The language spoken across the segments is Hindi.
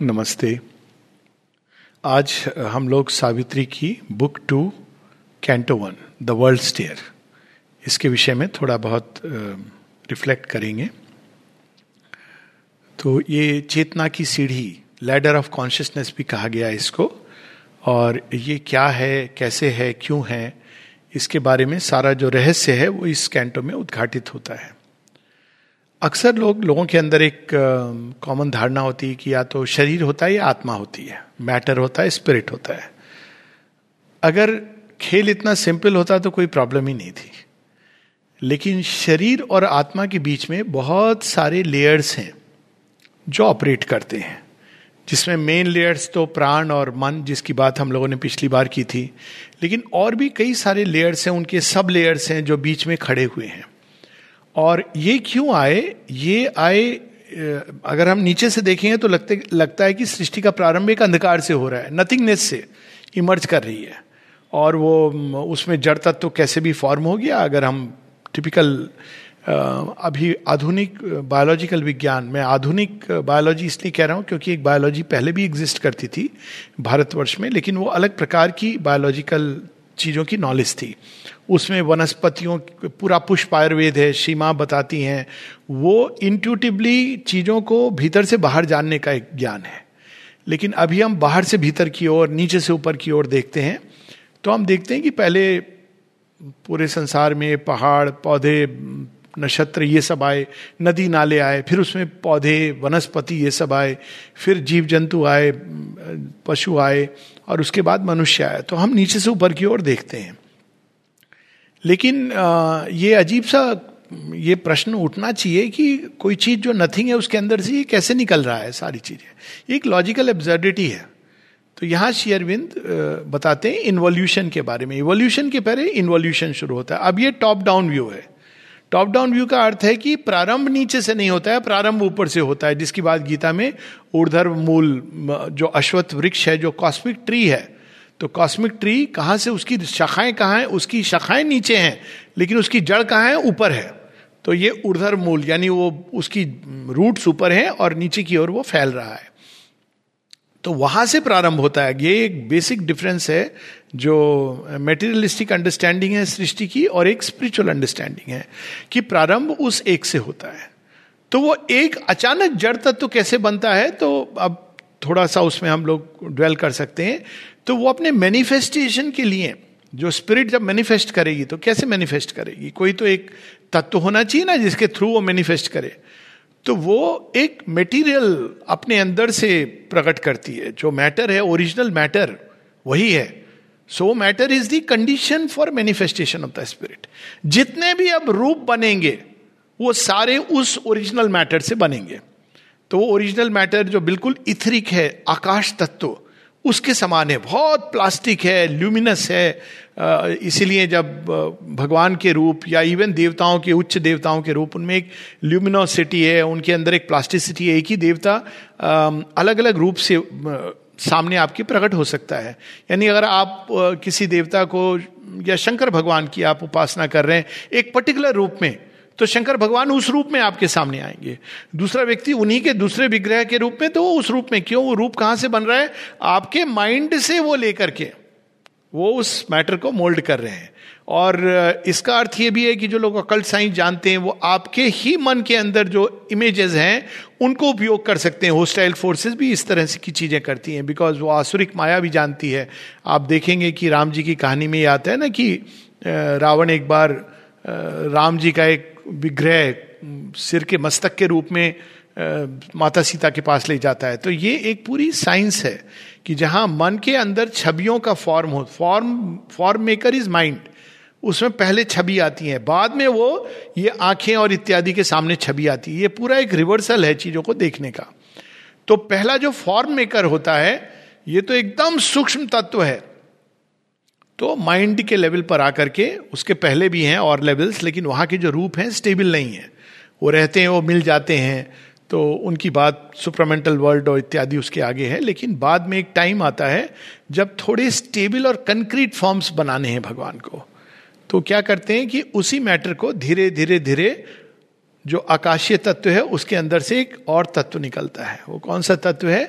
नमस्ते। आज हम लोग सावित्री की book 2 canto 1 the world stair इसके विषय में थोड़ा बहुत रिफ्लेक्ट करेंगे। तो ये चेतना की सीढ़ी, लैडर ऑफ कॉन्शियसनेस भी कहा गया है इसको, और ये क्या है, कैसे है, क्यों है, इसके बारे में सारा जो रहस्य है वो इस कैंटो में उद्घाटित होता है। अक्सर लोगों के अंदर एक कॉमन धारणा होती है कि या तो शरीर होता है या आत्मा होती है, मैटर होता है, स्पिरिट होता है। अगर खेल इतना सिंपल होता तो कोई प्रॉब्लम ही नहीं थी, लेकिन शरीर और आत्मा के बीच में बहुत सारे लेयर्स हैं जो ऑपरेट करते हैं, जिसमें मेन लेयर्स तो प्राण और मन, जिसकी बात हम लोगों ने पिछली बार की थी, लेकिन और भी कई सारे लेयर्स हैं, उनके सब लेयर्स हैं जो बीच में खड़े हुए हैं। और ये क्यों आए? ये आए, अगर हम नीचे से देखेंगे तो लगता है कि सृष्टि का प्रारंभ एक अंधकार से हो रहा है, नथिंगनेस से इमर्ज कर रही है, और वो उसमें जड़ तत्व कैसे भी फॉर्म हो गया। अगर हम टिपिकल अभी आधुनिक बायोलॉजिकल विज्ञान में, आधुनिक बायोलॉजी इसलिए कह रहा हूँ क्योंकि एक बायोलॉजी पहले भी एग्जिस्ट करती थी भारतवर्ष में, लेकिन वो अलग प्रकार की बायोलॉजिकल चीज़ों की नॉलेज थी। उसमें वनस्पतियों, पूरा पुष्प आयुर्वेद है, सीमा बताती हैं, वो इंट्यूटिवली चीज़ों को भीतर से बाहर जानने का एक ज्ञान है। लेकिन अभी हम बाहर से भीतर की ओर, नीचे से ऊपर की ओर देखते हैं, तो हम देखते हैं कि पहले पूरे संसार में पहाड़, पौधे, नक्षत्र ये सब आए, नदी नाले आए, फिर उसमें पौधे, वनस्पति ये सब आए, फिर जीव जंतु आए, पशु आए, और उसके बाद मनुष्य आया। तो हम नीचे से ऊपर की ओर देखते हैं। लेकिन ये अजीब सा ये प्रश्न उठना चाहिए कि कोई चीज जो नथिंग है उसके अंदर से ये कैसे निकल रहा है सारी चीजें। एक लॉजिकल एब्सर्डिटी है। तो यहाँ श्री अरविंद बताते हैं इन्वोल्यूशन के बारे में। इवोल्यूशन के पहले इन्वोल्यूशन शुरू होता है। अब ये टॉप डाउन व्यू है। टॉप डाउन व्यू का अर्थ है कि प्रारंभ नीचे से नहीं होता है, प्रारंभ ऊपर से होता है, जिसकी बात गीता में ऊर्ध्व मूल, जो अश्वत्थ वृक्ष है, जो कॉस्मिक ट्री है, तो कॉस्मिक ट्री कहाँ से, उसकी शाखाएं कहाँ हैं? उसकी शाखाएं नीचे हैं, लेकिन उसकी जड़ कहाँ है? ऊपर है। तो ये ऊर्ध्व मूल, यानी वो उसकी रूट्स ऊपर हैं और नीचे की ओर वो फैल रहा है। तो वहां से प्रारंभ होता है। ये एक बेसिक डिफरेंस है जो मेटीरियलिस्टिक अंडरस्टैंडिंग है सृष्टि की और एक स्पिरिचुअल अंडरस्टैंडिंग है, कि प्रारंभ उस एक से होता है। तो वो एक अचानक जड़ तत्व कैसे बनता है, तो अब थोड़ा सा उसमें हम लोग ड्वेल कर सकते हैं। तो वो अपने मैनिफेस्टेशन के लिए, जो स्पिरिट जब मैनिफेस्ट करेगी तो कैसे मैनिफेस्ट करेगी? कोई तो एक तत्व होना चाहिए ना जिसके थ्रू वो मैनिफेस्ट करे। तो वो एक मटेरियल अपने अंदर से प्रकट करती है। जो मैटर है, ओरिजिनल मैटर वही है। So matter is the condition for manifestation of the spirit. जितने भी अब रूप बनेंगे वो सारे उस ओरिजिनल मैटर से बनेंगे। तो वो ओरिजिनल मैटर जो बिल्कुल इथरिक है, आकाश तत्व, उसके समान है, बहुत प्लास्टिक है, ल्यूमिनस है। इसीलिए जब भगवान के रूप या इवन देवताओं के, उच्च देवताओं के रूप, उनमें एक ल्यूमिनोसिटी है, उनके अंदर एक प्लास्टिसिटी है। एक ही देवता अलग अलग रूप से सामने आपके प्रकट हो सकता है। यानी अगर आप किसी देवता को, या शंकर भगवान की आप उपासना कर रहे हैं एक पर्टिकुलर रूप में, तो शंकर भगवान उस रूप में आपके सामने आएंगे। दूसरा व्यक्ति उन्हीं के दूसरे विग्रह के रूप में, तो वो उस रूप में। क्यों? वो रूप कहां से बन रहा है? आपके माइंड से वो लेकर के वो उस मैटर को मोल्ड कर रहे हैं। और इसका अर्थ ये भी है कि जो लोग अकल्ट साइंस जानते हैं वो आपके ही मन के अंदर जो इमेजेस हैं उनको उपयोग कर सकते हैं। होस्टाइल फोर्सेस भी इस तरह से की चीजें करती हैं, बिकॉज वो आसुरिक माया भी जानती है। आप देखेंगे कि राम जी की कहानी में ये आता है ना कि रावण एक बार राम जी का एक विग्रह सिर के मस्तक के रूप में माता सीता के पास ले जाता है। तो ये एक पूरी साइंस है कि जहां मन के अंदर छवियों का फॉर्म हो, फॉर्म मेकर इज माइंड। उसमें पहले छवि आती है, बाद में वो ये आंखें और इत्यादि के सामने छवि आती है। ये पूरा एक रिवर्सल है चीजों को देखने का। तो पहला जो फॉर्म मेकर होता है, ये तो एकदम सूक्ष्म तत्व है। तो माइंड के लेवल पर आकर के, उसके पहले भी हैं और लेवल्स, लेकिन वहां के जो रूप हैं स्टेबल नहीं है। वो रहते हैं, वो मिल जाते हैं, तो उनकी बात सुपरामेंटल वर्ल्ड और इत्यादि उसके आगे है। लेकिन बाद में एक टाइम आता है जब थोड़े स्टेबल और कंक्रीट फॉर्म्स बनाने हैं भगवान को। तो क्या करते हैं कि उसी मैटर को धीरे धीरे धीरे जो आकाशीय तत्व है उसके अंदर से एक और तत्व निकलता है। वो कौन सा तत्व है?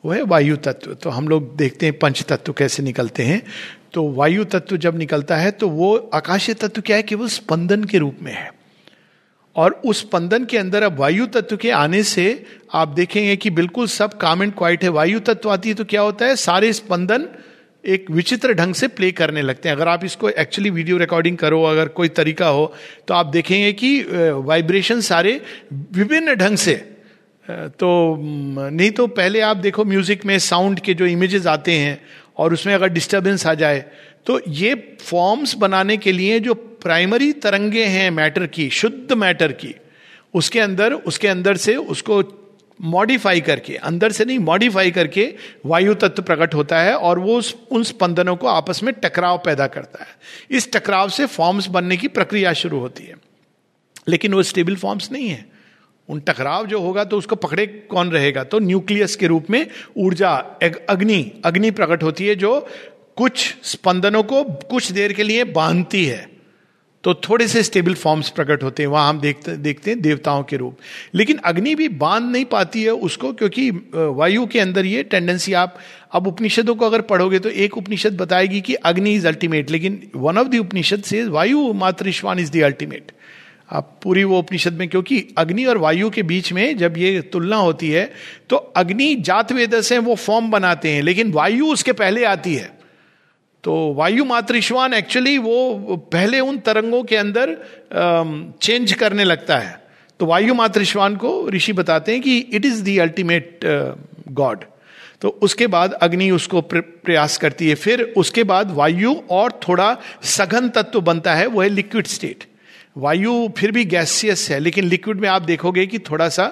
वो है वायु तत्व। तो हम लोग देखते हैं पंच तत्व कैसे निकलते हैं। तो वायु तत्व जब निकलता है तो वो आकाशीय तत्व क्या है, केवल स्पंदन के रूप में है। और उस स्पंदन के अंदर अब वायु तत्व के आने से आप देखेंगे कि बिल्कुल सब काम एंड क्वाइट है। वायु तत्व आती है तो क्या होता है, सारे स्पंदन एक विचित्र ढंग से प्ले करने लगते हैं। अगर आप इसको एक्चुअली वीडियो रिकॉर्डिंग करो, अगर कोई तरीका हो, तो आप देखेंगे कि वाइब्रेशन सारे विभिन्न ढंग से, तो नहीं तो पहले आप देखो म्यूजिक में साउंड के जो इमेजेस आते हैं और उसमें अगर डिस्टर्बेंस आ जाए, तो ये फॉर्म्स बनाने के लिए जो प्राइमरी तरंगे हैं मैटर की, शुद्ध मैटर की, उसके अंदर से उसको मॉडिफाई करके, अंदर से नहीं मॉडिफाई करके वायु तत्व प्रकट होता है और वो उन स्पंदनों को आपस में टकराव पैदा करता है। इस टकराव से फॉर्म्स बनने की प्रक्रिया शुरू होती है, लेकिन वो स्टेबल फॉर्म्स नहीं है। उन टकराव जो होगा तो उसको पकड़े कौन रहेगा, तो न्यूक्लियस के रूप में ऊर्जा, अग्नि प्रकट होती है जो कुछ स्पंदनों को कुछ देर के लिए बांधती है, तो थोड़े से स्टेबल फॉर्म्स प्रकट होते हैं। वहां हम देखते हैं देवताओं के रूप। लेकिन अग्नि भी बांध नहीं पाती है उसको, क्योंकि वायु के अंदर ये टेंडेंसी, आप अब उपनिषदों को अगर पढ़ोगे तो एक उपनिषद बताएगी कि अग्नि इज अल्टीमेट, लेकिन वन ऑफ द उपनिषद से वायु मातृश्वान इज द अल्टीमेट। आप पूरी वो उपनिषद में, क्योंकि अग्नि और वायु के बीच में जब ये तुलना होती है तो अग्नि जात वेद से वो फॉर्म बनाते हैं, लेकिन वायु उसके पहले आती है। तो वायु मातृश्वान एक्चुअली वो पहले उन तरंगों के अंदर चेंज करने लगता है। तो वायु मातृश्वान को ऋषि बताते हैं कि it is the ultimate god. तो उसके बाद अग्नि उसको प्रयास करती है। फिर उसके बाद वायु और थोड़ा सघन तत्व बनता है, वो है लिक्विड स्टेट। वायु फिर भी गैसियस है, लेकिन लिक्विड में आप देखोगे कि थोड़ा सा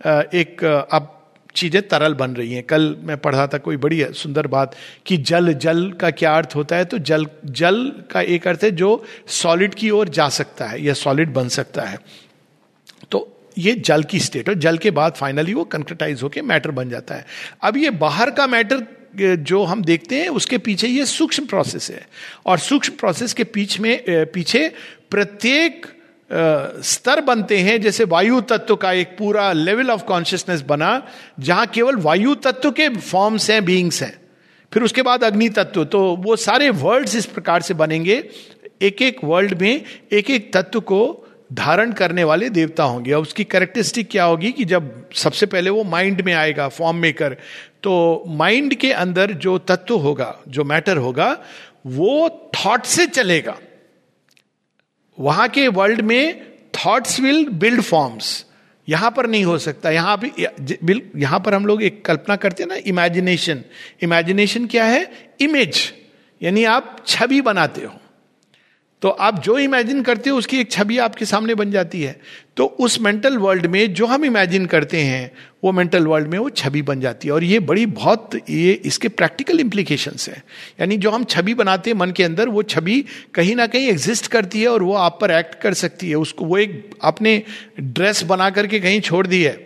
अब चीजें तरल बन रही हैं। कल मैं पढ़ा था कोई बड़ी सुंदर बात कि जल का क्या अर्थ होता है, तो जल का एक अर्थ है जो सॉलिड की ओर जा सकता है या सॉलिड बन सकता है। तो ये जल की स्टेट, और जल के बाद फाइनली वो कंक्रीटाइज होकर मैटर बन जाता है। अब ये बाहर का मैटर जो हम देखते हैं उसके पीछे ये सूक्ष्म प्रोसेस है, और सूक्ष्म प्रोसेस के पीछे प्रत्येक स्तर बनते हैं। जैसे वायु तत्व का एक पूरा लेवल ऑफ कॉन्शियसनेस बना जहां केवल वायु तत्व के फॉर्म्स हैं, बीइंग्स हैं। फिर उसके बाद अग्नि तत्व, तो वो सारे वर्ल्ड्स इस प्रकार से बनेंगे। एक एक वर्ल्ड में एक एक तत्व को धारण करने वाले देवता होंगे। और उसकी कैरेक्टरिस्टिक क्या होगी कि जब सबसे पहले वो माइंड में आएगा, फॉर्म मेकर, तो माइंड के अंदर जो तत्व होगा, जो मैटर होगा, वो थॉट से चलेगा। वहां के वर्ल्ड में थॉट्स विल बिल्ड फॉर्म्स, यहां पर नहीं हो सकता। यहां पर हम लोग एक कल्पना करते हैं ना, इमेजिनेशन क्या है, इमेज, यानी आप छवि बनाते हो। तो आप जो इमेजिन करते हो उसकी एक छवि आपके सामने बन जाती है। तो उस मेंटल वर्ल्ड में जो हम इमेजिन करते हैं वो मेंटल वर्ल्ड में वो छवि बन जाती है। और ये ये इसके प्रैक्टिकल इम्प्लीकेशंस हैं। यानी जो हम छवि बनाते हैं मन के अंदर, वो छवि कहीं ना कहीं एग्जिस्ट करती है और वो आप पर एक्ट कर सकती है। उसको वो एक आपने ड्रेस बना करके कहीं छोड़ दी है,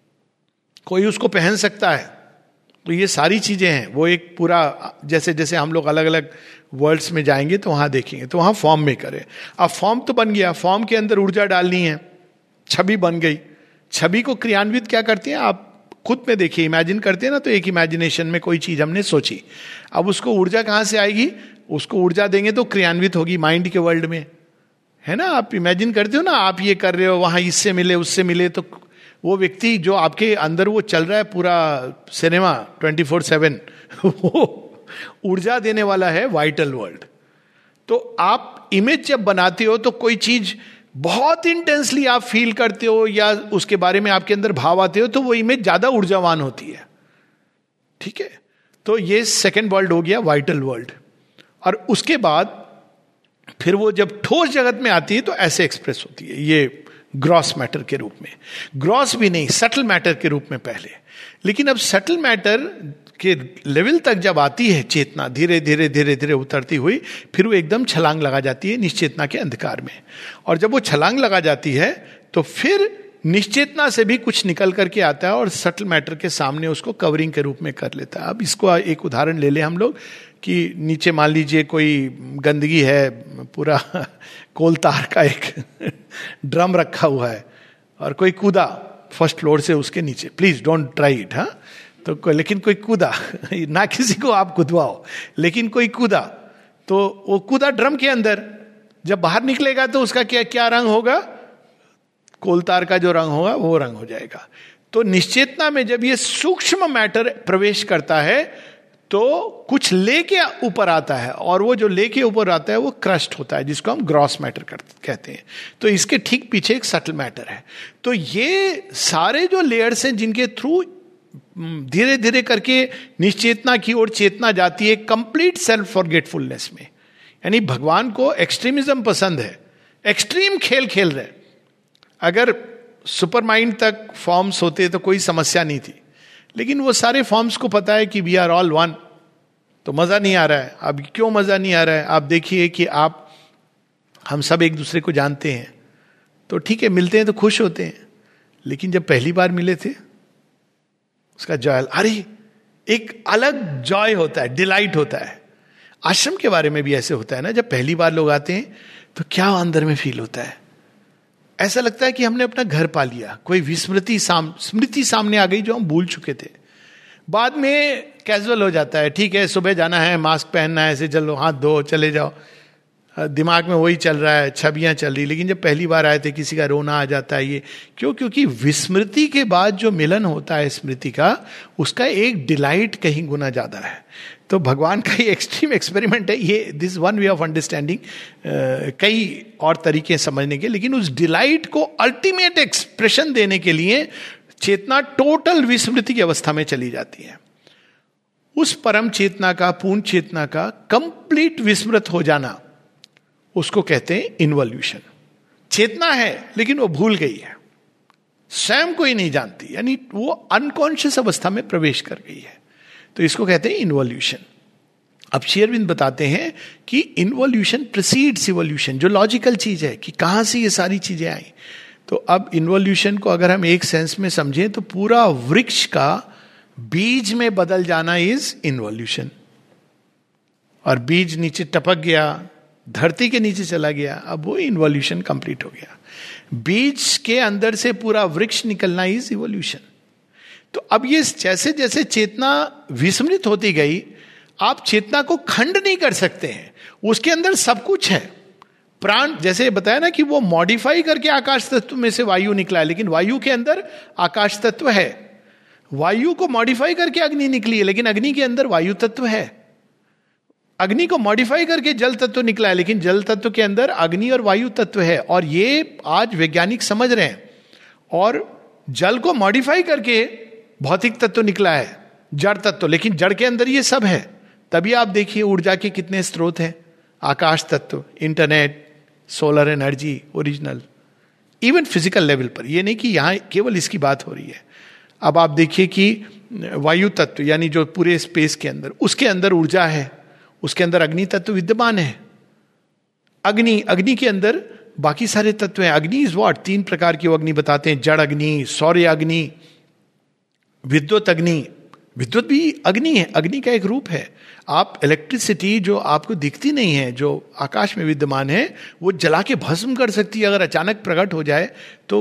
कोई उसको पहन सकता है। तो ये सारी चीजें हैं, वो एक पूरा, जैसे जैसे हम लोग अलग अलग वर्ल्ड्स में जाएंगे तो वहां देखेंगे, तो वहां फॉर्म मेकर है। अब फॉर्म तो बन गया, फॉर्म के अंदर ऊर्जा डालनी है, छवि बन गई। छवि को क्रियान्वित क्या करते हैं, आप खुद में देखिए, इमेजिन करते हैं ना, तो एक इमेजिनेशन में कोई चीज हमने सोची, अब उसको ऊर्जा कहां से आएगी, उसको ऊर्जा देंगे तो क्रियान्वित होगी माइंड के वर्ल्ड में, है ना। आप इमेजिन करते हो ना, आप ये कर रहे हो, वहां इससे मिले उससे मिले, तो वो व्यक्ति जो आपके अंदर वो चल रहा है पूरा सिनेमा 24/7 वो ऊर्जा देने वाला है वाइटल वर्ल्ड। तो आप इमेज जब बनाते हो तो कोई चीज बहुत इंटेंसली आप फील करते हो या उसके बारे में आपके अंदर भाव आते हो, तो वो इमेज ज्यादा ऊर्जावान होती है। ठीक है, तो ये सेकेंड वर्ल्ड हो गया, वाइटल वर्ल्ड। और उसके बाद फिर वो जब ठोस जगत में आती है तो ऐसे एक्सप्रेस होती है, ये ग्रॉस मैटर के रूप में, ग्रॉस भी नहीं, सटल मैटर के रूप में पहले। लेकिन अब सटल मैटर के लेवल तक जब आती है चेतना, धीरे धीरे धीरे धीरे उतरती हुई, फिर वो एकदम छलांग लगा जाती है निश्चेतना के अंधकार में। और जब वो छलांग लगा जाती है तो फिर निश्चेतना से भी कुछ निकल करके आता है और सटल मैटर के सामने उसको कवरिंग के रूप में कर लेता है। अब इसको एक उदाहरण ले ले हम लोग कि नीचे मान लीजिए कोई गंदगी है, पूरा कोल तार का एक ड्रम रखा हुआ है और कोई कूदा फर्स्ट फ्लोर से उसके नीचे, प्लीज डोंट ट्राई इट, हाँ। लेकिन कोई कूदा ना, किसी को आप कूदवाओ, लेकिन कोई कूदा, तो वो कूदा ड्रम के अंदर, जब बाहर निकलेगा तो उसका क्या क्या रंग होगा? कोलतार का जो रंग होगा वो रंग हो जाएगा। तो निश्चेतना में जब ये सूक्ष्म मैटर प्रवेश करता है तो कुछ लेके ऊपर आता है, और वो जो लेके ऊपर आता है वो क्रस्ट होता है, जिसको हम ग्रॉस मैटर कहते हैं। तो इसके ठीक पीछे एक सटल मैटर है। तो ये सारे जो लेयर्स हैं जिनके थ्रू धीरे धीरे करके निश्चेतना की ओर चेतना जाती है, कंप्लीट सेल्फ फॉरगेटफुलनेस में। यानी भगवान को एक्सट्रीमिज्म पसंद है, एक्सट्रीम खेल खेल रहे। अगर सुपर माइंड तक फॉर्म्स होते तो कोई समस्या नहीं थी, लेकिन वो सारे फॉर्म्स को पता है कि वी आर ऑल वन, तो मजा नहीं आ रहा है। अब क्यों मजा नहीं आ रहा है? आप देखिए कि हम सब एक दूसरे को जानते हैं, तो ठीक है, मिलते हैं तो खुश होते हैं, लेकिन जब पहली बार मिले थे उसका जॉय, अरे एक अलग जॉय होता है, डिलाइट होता है। आश्रम के बारे में भी ऐसे होता है ना, जब पहली बार लोग आते हैं तो क्या अंदर में फील होता है? ऐसा लगता है कि हमने अपना घर पा लिया, कोई स्मृति सामने आ गई जो हम भूल चुके थे। बाद में कैजुअल हो जाता है, ठीक है सुबह जाना है, मास्क पहनना है, ऐसे चलो, हाथ धो चले जाओ, दिमाग में वही चल रहा है, छवियां चल रही। लेकिन जब पहली बार आए थे किसी का रोना आ जाता है, ये क्यों? क्योंकि विस्मृति के बाद जो मिलन होता है स्मृति का, उसका एक डिलाइट कहीं गुना ज्यादा है। तो भगवान का ये एक्सट्रीम एक्सपेरिमेंट है ये, this one way of understanding, कई और तरीके समझने के, लेकिन उस डिलाइट को अल्टीमेट एक्सप्रेशन देने के लिए चेतना टोटल विस्मृति की अवस्था में चली जाती है। उस परम चेतना का, पूर्ण चेतना का कंप्लीट विस्मृत हो जाना, उसको कहते हैं इन्वॉल्यूशन। चेतना है लेकिन वो भूल गई है, स्वयं को ही नहीं जानती, यानी वो अनकॉन्शियस अवस्था में प्रवेश कर गई है, तो इसको कहते हैं इन्वॉल्यूशन। अब श्री अरविंद बताते हैं कि इन्वॉल्यूशन प्रीसीड्स इवोल्यूशन, जो लॉजिकल चीज है कि कहां से ये सारी चीजें आई। तो अब इन्वॉल्यूशन को अगर हम एक सेंस में समझें तो पूरा वृक्ष का बीज में बदल जाना इज इन्वॉल्यूशन। और बीज नीचे टपक गया, धरती के नीचे चला गया, अब वो इन्वॉल्यूशन कंप्लीट हो गया। बीज के अंदर से पूरा वृक्ष निकलना इज इवोल्यूशन। तो अब ये जैसे जैसे चेतना विस्मृत होती गई, आप चेतना को खंड नहीं कर सकते हैं, उसके अंदर सब कुछ है। प्राण, जैसे बताया ना कि वो मॉडिफाई करके आकाश तत्व में से वायु निकला है, लेकिन वायु के अंदर आकाश तत्व है। वायु को मॉडिफाई करके अग्नि निकली है, लेकिन अग्नि के अंदर वायु तत्व है। अग्नि को मॉडिफाई करके जल तत्व निकला है, लेकिन जल तत्व के अंदर अग्नि और वायु तत्व है। और ये आज वैज्ञानिक समझ रहे हैं। और जल को मॉडिफाई करके भौतिक तत्व निकला है, जड़ तत्व, लेकिन जड़ के अंदर ये सब है। तभी आप देखिए ऊर्जा के कितने स्रोत हैं, आकाश तत्व, internet, solar energy, original, even physical level पर। ये नहीं कि यहां केवल इसकी बात हो रही है। अब आप देखिए कि वायु तत्व यानी जो पूरे स्पेस के अंदर, उसके अंदर ऊर्जा है, उसके अंदर अग्नि तत्व विद्यमान है। अग्नि के अंदर बाकी सारे तत्व हैं। अग्नि इज व्हाट? 3 प्रकार की वो अग्नि बताते हैं, जड़ अग्नि, सौर्य अग्नि, विद्युत अग्नि। विद्युत भी अग्नि है, अग्नि का एक रूप है। आप इलेक्ट्रिसिटी जो आपको दिखती नहीं है, जो आकाश में विद्यमान है, वो जला के भस्म कर सकती है। अगर अचानक प्रकट हो जाए तो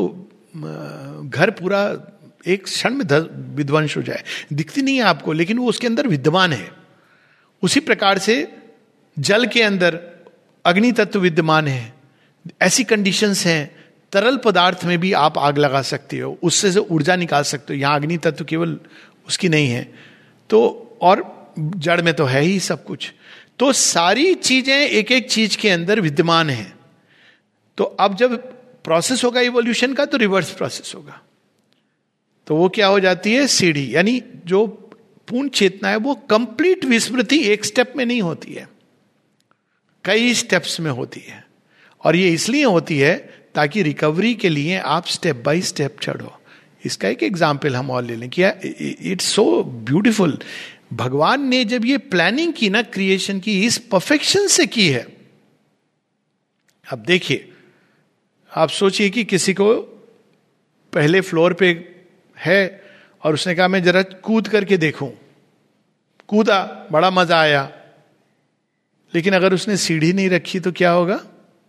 घर पूरा एक क्षण में विध्वंस हो जाए, दिखती नहीं है आपको, लेकिन वो उसके अंदर विद्यमान है। उसी प्रकार से जल के अंदर अग्नि तत्व विद्यमान है। ऐसी कंडीशंस हैं, तरल पदार्थ में भी आप आग लगा सकते हो, उससे से ऊर्जा निकाल सकते हो। यहां अग्नि तत्व केवल उसकी नहीं है, तो और जड़ में तो है ही सब कुछ। तो सारी चीजें एक एक चीज के अंदर विद्यमान है। तो अब जब प्रोसेस होगा इवोल्यूशन का, तो रिवर्स प्रोसेस होगा। तो वो क्या हो जाती है? सीढ़ी। यानी जो पूर्ण चेतना है वो कंप्लीट विस्मृति एक स्टेप में नहीं होती है, कई स्टेप्स में होती है। और ये इसलिए होती है ताकि रिकवरी के लिए आप स्टेप बाय स्टेप चढ़ो। इसका एक एग्जाम्पल हम और ले लें कि इट्स सो ब्यूटिफुल। भगवान ने जब ये प्लानिंग की ना क्रिएशन की, इस परफेक्शन से की है। अब देखिए, आप सोचिए कि किसी को पहले फ्लोर पे है और उसने कहा मैं जरा कूद करके देखूं। कूदा, बड़ा मजा आया, लेकिन अगर उसने सीढ़ी नहीं रखी तो क्या होगा?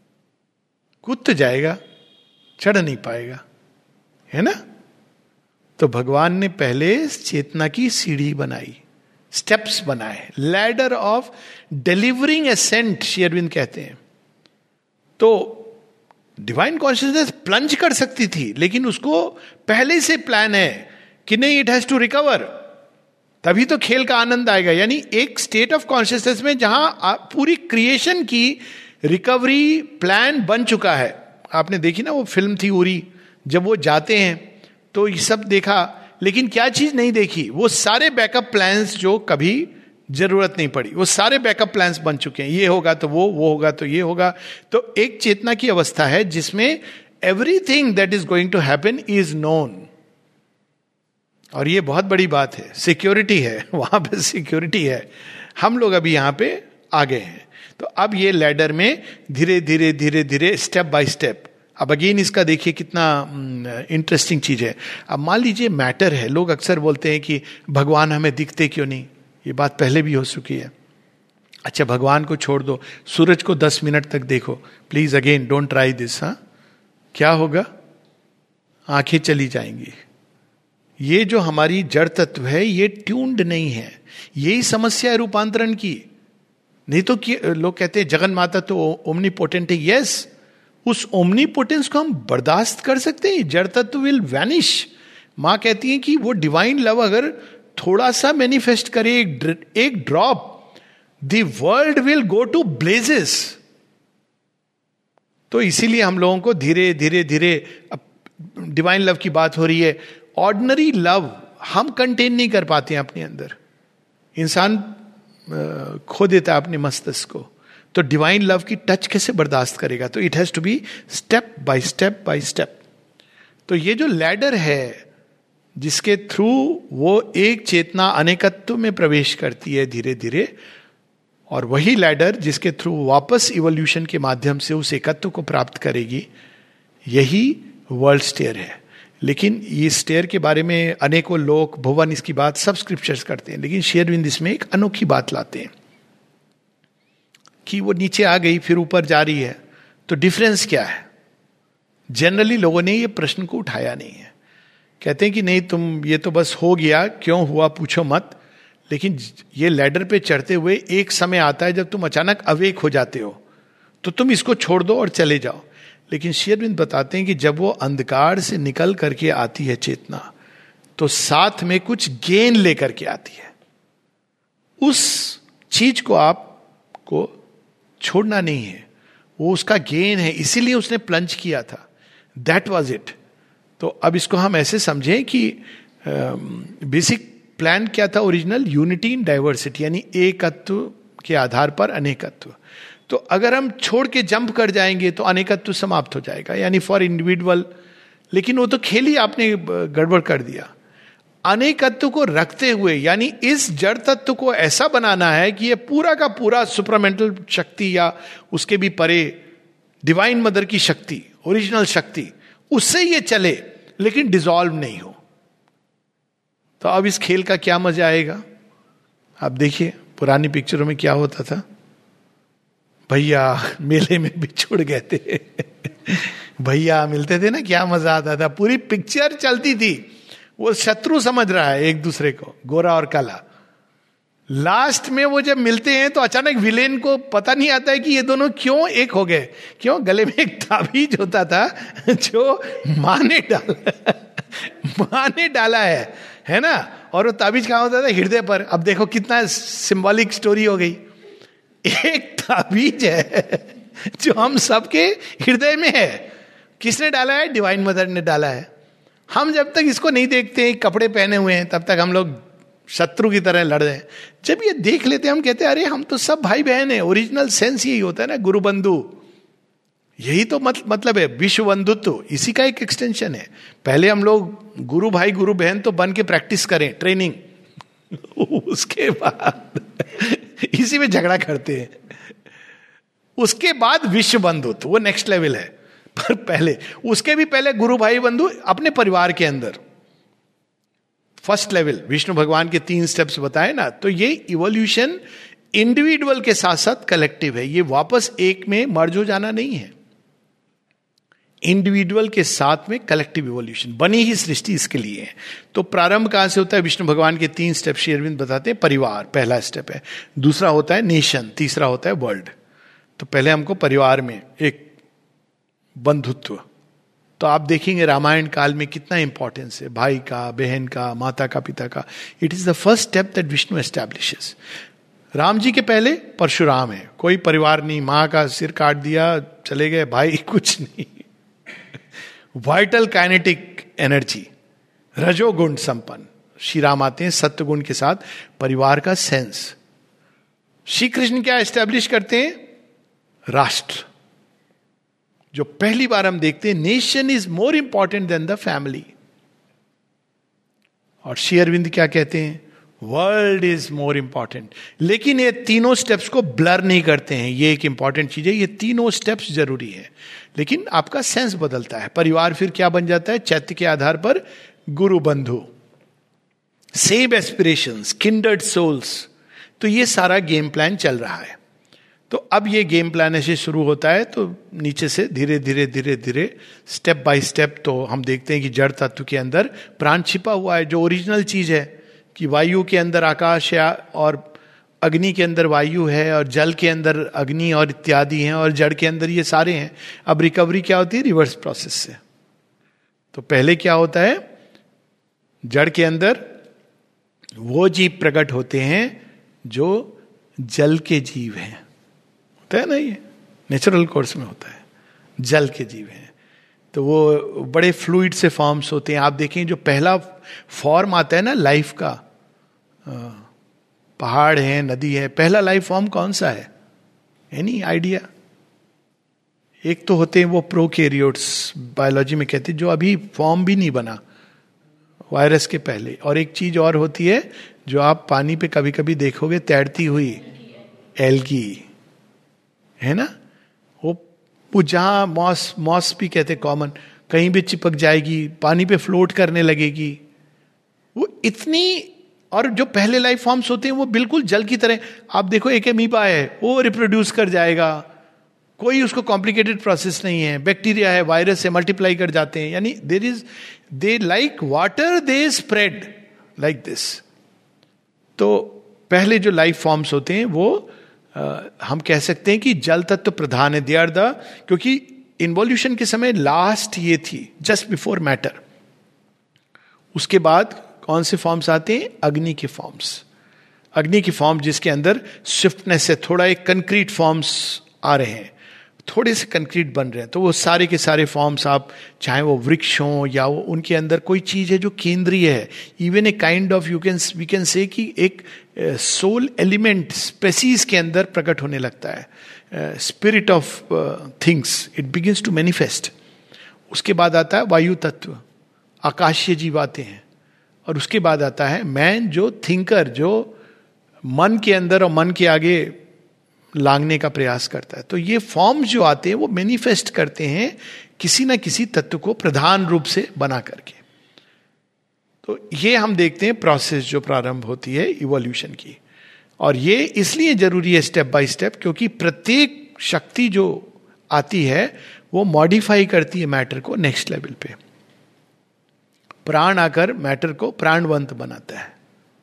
कूद तो जाएगा, चढ़ नहीं पाएगा, है ना? तो भगवान ने पहले चेतना की सीढ़ी बनाई, स्टेप्स बनाए, ladder of delivering ascent Shri Aurobindo कहते हैं। तो डिवाइन कॉन्शियसनेस प्लंज कर सकती थी, लेकिन उसको पहले से प्लान है कि नहीं, इट हैज टू रिकवर, तभी तो खेल का आनंद आएगा। यानी एक स्टेट ऑफ कॉन्शियसनेस में जहां पूरी क्रिएशन की रिकवरी प्लान बन चुका है। आपने देखी ना वो फिल्म थी उरी, जब वो जाते हैं तो ये सब देखा, लेकिन क्या चीज नहीं देखी, वो सारे बैकअप प्लान्स जो कभी जरूरत नहीं पड़ी, वो सारे बैकअप प्लान्स बन चुके हैं। ये होगा तो वो होगा तो ये होगा। तो एक चेतना की अवस्था है जिसमें everything that is going to happen is known. और ये बहुत बड़ी बात है, सिक्योरिटी है, वहां पे सिक्योरिटी है। हम लोग अभी यहां पे आ गए हैं। तो अब ये लैडर में धीरे धीरे धीरे धीरे स्टेप बाय स्टेप, अब अगेन इसका देखिए कितना इंटरेस्टिंग चीज है। अब मान लीजिए मैटर है, लोग अक्सर बोलते हैं कि भगवान हमें दिखते क्यों नहीं, ये बात पहले भी हो चुकी है। अच्छा भगवान को छोड़ दो, सूरज को 10 मिनट तक देखो please, again don't try this. हाँ, क्या होगा? आंखें चली जाएंगी। ये जो हमारी जड़ तत्व है ये ट्यून्ड नहीं है, यही समस्या है रूपांतरण की। नहीं तो लोग कहते हैं जगन माता तो ओमनीपोटेंट है। यस, उस ओमनीपोटेंस को हम बर्दाश्त कर सकते हैं, जड़ तत्व विल वैनिश। मां कहती है कि वो डिवाइन लव अगर थोड़ा सा मैनिफेस्ट करे, एक drop, the world will go to blazes. तो इसीलिए हम लोगों को धीरे धीरे धीरे, डिवाइन लव की बात हो रही है, ऑर्डिनरी लव हम कंटेन नहीं कर पाते हैं अपने अंदर, इंसान खो देता है अपने मस्तिष्क को। तो डिवाइन लव की टच कैसे बर्दाश्त करेगा? तो it has to be step by step by step. तो ये जो लैडर है जिसके थ्रू वो एक चेतना अनेकत्व में प्रवेश करती है धीरे धीरे, और वही लैडर जिसके थ्रू वापस इवोल्यूशन के माध्यम से उस एकत्व को प्राप्त करेगी, यही वर्ल्ड स्टेयर है। लेकिन ये स्टेयर के बारे में अनेकों लोग, भुवन, इसकी बात सब स्क्रिप्चर्स करते हैं, लेकिन श्री अरविंद इसमें एक अनोखी बात लाते हैं कि वो नीचे आ गई फिर ऊपर जा रही है, तो डिफरेंस क्या है? जनरली लोगों ने ये प्रश्न को उठाया नहीं है, कहते हैं कि नहीं तुम ये तो बस हो गया, क्यों हुआ पूछो मत। लेकिन ये लैडर पे चढ़ते हुए एक समय आता है जब तुम अचानक अवेक हो जाते हो, तो तुम इसको छोड़ दो और चले जाओ। लेकिन श्री अरविंद बताते हैं कि जब वो अंधकार से निकल करके आती है चेतना, तो साथ में कुछ गेन लेकर के आती है। उस चीज को आपको छोड़ना नहीं है, वो उसका गेन है, इसीलिए उसने प्लंज किया था। That was it. तो अब इसको हम ऐसे समझें कि बेसिक प्लान क्या था ओरिजिनल? यूनिटी इन डाइवर्सिटी, यानी एकत्व के आधार पर अनेकत्व। तो अगर हम छोड़ के जंप कर जाएंगे तो अनेकत्व समाप्त हो जाएगा, यानी फॉर इंडिविजुअल। लेकिन वो तो खेल ही आपने गड़बड़ कर दिया। अनेकत्व को रखते हुए, यानी इस जड़ तत्व को ऐसा बनाना है कि ये पूरा का पूरा सुपरमेंटल शक्ति या उसके भी परे डिवाइन मदर की शक्ति, ओरिजिनल शक्ति, उससे ये चले लेकिन डिसॉल्व नहीं हो। तो अब इस खेल का क्या मजा आएगा? आप देखिए पुरानी पिक्चरों में क्या होता था, भैया मेले में बिछुड़ गए थे भैया मिलते थे ना, क्या मजा आता था। पूरी पिक्चर चलती थी, वो शत्रु समझ रहा है एक दूसरे को, गोरा और काला। लास्ट में वो जब मिलते हैं तो अचानक विलेन को पता नहीं आता है कि ये दोनों क्यों एक हो गए। क्यों? गले में एक ताबीज होता था जो माँ ने डाला है ना। और वो ताबीज कहाँ होता था? हृदय पर। अब देखो कितना सिंबॉलिक स्टोरी हो गई। एक ताबीज है जो हम सबके हृदय में है। किसने डाला है? डिवाइन मदर ने डाला है। हम जब तक इसको नहीं देखते, कपड़े पहने हुए हैं, तब तक हम लोग शत्रु की तरह लड़ रहे हैं। जब ये देख लेते हैं हम कहते हैं अरे हम तो सब भाई बहन हैं। ओरिजिनल सेंस यही होता है ना, गुरु बंधु, यही तो मतलब है विश्व बंधुत्व, इसी का एक एक्सटेंशन है। पहले हम लोग गुरु भाई गुरु बहन तो बन के प्रैक्टिस करें, ट्रेनिंग, उसके बाद इसी में झगड़ा करते हैं। उसके बाद विश्व बंधुत्व, वो नेक्स्ट लेवल है। पर पहले, उसके भी पहले गुरु भाई बंधु अपने परिवार के अंदर, फर्स्ट लेवल। विष्णु भगवान के 3 स्टेप्स बताए ना। तो ये इवोल्यूशन इंडिविजुअल के साथ साथ कलेक्टिव है। ये वापस एक में मर्ज हो जाना नहीं है। इंडिविजुअल के साथ में कलेक्टिव इवोल्यूशन, बनी ही सृष्टि इसके लिए है। तो प्रारंभ कहां से होता है? विष्णु भगवान के 3 स्टेप श्री अरविंद बताते हैं। परिवार पहला स्टेप है, दूसरा होता है नेशन, तीसरा होता है वर्ल्ड। तो पहले हमको परिवार में एक बंधुत्व, तो आप देखेंगे रामायण काल में कितना इंपॉर्टेंस है भाई का, बहन का, माता का, पिता का। It is the first step that Vishnu establishes. Ram ji के पहले परशुराम है, कोई परिवार नहीं, माँ का सिर काट दिया चले गए, भाई कुछ नहीं। वाइटल काइनेटिक एनर्जी, रजोगुण संपन्न। श्री राम आते हैं सत्वगुण के साथ, परिवार का सेंस। श्री कृष्ण क्या एस्टैब्लिश करते हैं? राष्ट्र। जो पहली बार हम देखते हैं, nation is more important than the family. और श्री अरविंद क्या कहते हैं? World is more important. लेकिन ये तीनों स्टेप्स को ब्लर नहीं करते हैं, ये एक इंपॉर्टेंट चीज है, ये तीनों स्टेप्स जरूरी है, लेकिन आपका सेंस बदलता है। परिवार फिर क्या बन जाता है? चैत्य के आधार पर गुरु बंधु, सेम एस्पिरेशंस, किंडर्ड सोल्स। तो ये सारा गेम प्लान चल रहा है। तो अब ये गेम प्लान ऐसे शुरू होता है, तो नीचे से धीरे धीरे धीरे धीरे स्टेप बाय स्टेप तो हम देखते हैं कि जड़ तत्व के अंदर प्राण छिपा हुआ है, जो ओरिजिनल चीज है कि वायु के अंदर आकाश है, और अग्नि के अंदर वायु है, और जल के अंदर अग्नि और इत्यादि हैं, और जड़ के अंदर ये सारे हैं। अब रिकवरी क्या होती है? रिवर्स प्रोसेस से। तो पहले क्या होता है? जड़ के अंदर वो जीव प्रकट होते हैं जो जल के जीव हैं, होता है ना, ये नेचुरल कोर्स में होता है, जल के जीव हैं। तो वो बड़े फ्लूइड से फॉर्म्स होते हैं। आप देखें जो पहला फॉर्म आता है ना लाइफ का, पहाड़ है, नदी है, पहला लाइफ फॉर्म कौन सा है? Any idea? एक तो होते हैं वो प्रोकैरियोट्स, बायोलॉजी में कहते हैं, जो अभी फॉर्म भी नहीं बना वायरस के पहले। और एक चीज और होती है जो आप पानी पे कभी कभी देखोगे तैरती हुई, एल्गी, है ना। वो जहां मॉस भी कहते कॉमन, कहीं भी चिपक जाएगी, पानी पे फ्लोट करने लगेगी, वो इतनी। और जो पहले लाइफ फॉर्म्स होते हैं वो बिल्कुल जल की तरह। आप देखो एक एमीबा है, वो रिप्रोड्यूस कर जाएगा, कोई उसको कॉम्प्लिकेटेड प्रोसेस नहीं है। बैक्टीरिया है, वायरस है, मल्टीप्लाई कर जाते हैं। यानी there is, they like water, they spread like this. तो पहले जो लाइफ फॉर्म्स होते हैं वो हम कह सकते हैं कि जल तत्व प्रधान है। दे आर द, क्योंकि इन्वोल्यूशन के समय लास्ट ये थी, जस्ट बिफोर मैटर। उसके बाद कौन से फॉर्म्स आते हैं? अग्नि के फॉर्म्स। अग्नि की फॉर्म जिसके अंदर स्विफ्टनेस है, थोड़ा एक कंक्रीट फॉर्म्स आ रहे हैं, थोड़े से कंक्रीट बन रहे हैं। तो वो सारे के सारे फॉर्म्स, आप चाहे वो वृक्ष हों या वो, उनके अंदर कोई चीज है जो केंद्रीय है। Even a kind of, we can say कि एक सोल एलिमेंट स्पेसीज के अंदर प्रकट होने लगता है। Spirit of things, it begins to manifest. उसके बाद आता है वायु तत्व, आकाशीय जीव आते हैं। और उसके बाद आता है मैन, जो थिंकर, जो मन के अंदर और मन के आगे लांघने का प्रयास करता है। तो ये फॉर्म्स जो आते हैं वो मैनिफेस्ट करते हैं किसी ना किसी तत्व को प्रधान रूप से बना करके। तो ये हम देखते हैं प्रोसेस जो प्रारंभ होती है इवोल्यूशन की। और ये इसलिए जरूरी है स्टेप बाय स्टेप, क्योंकि प्रत्येक शक्ति जो आती है वो मॉडिफाई करती है मैटर को नेक्स्ट लेवल पे। प्राण आकर मैटर को प्राणवंत बनाता है,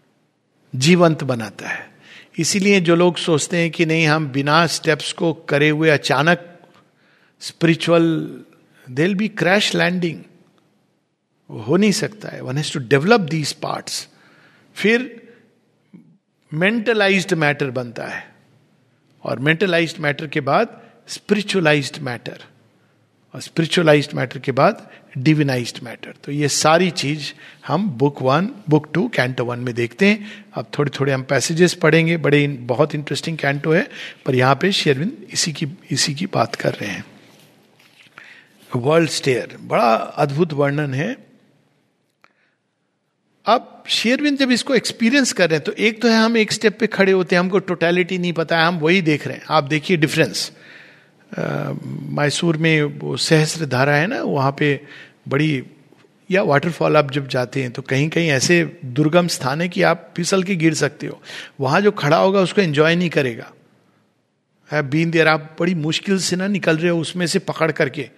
जीवंत बनाता है। इसीलिए जो लोग सोचते हैं कि नहीं, हम बिना स्टेप्स को करे हुए अचानक spiritual, they will be crash landing, हो नहीं सकता है। One has to develop these parts. फिर मेंटलाइज्ड मैटर बनता है, और मेंटलाइज्ड मैटर के बाद स्पिरिचुअलाइज्ड मैटर, और स्पिरिचुअलाइज्ड मैटर के बाद डिविनाइज्ड मैटर। तो ये सारी चीज हम बुक 1, बुक 2, कैंटो 1 में देखते हैं। अब थोड़े थोड़े हम पैसेजेस पढ़ेंगे, बहुत इंटरेस्टिंग कैंटो है, पर यहां पे श्री अरविंद इसी की बात कर रहे हैं। वर्ल्ड स्टेयर, बड़ा अद्भुत वर्णन है। अब श्री अरविंद जब इसको एक्सपीरियंस कर रहे हैं, तो एक तो है हम एक स्टेप पे खड़े होते हैं, हमको टोटलिटी नहीं पता है, हम वही देख रहे हैं। आप देखिए डिफरेंस। मैसूर में वो सहस्त्र धारा है ना, वहाँ पे बड़ी, या वाटरफॉल आप जब जाते हैं तो कहीं कहीं ऐसे दुर्गम स्थान है कि आप फिसल के गिर सकते हो। वहाँ जो खड़ा होगा उसको एंजॉय नहीं करेगा। है बीन देयर, आप बड़ी मुश्किल से ना निकल रहे हो उसमें से पकड़ करके,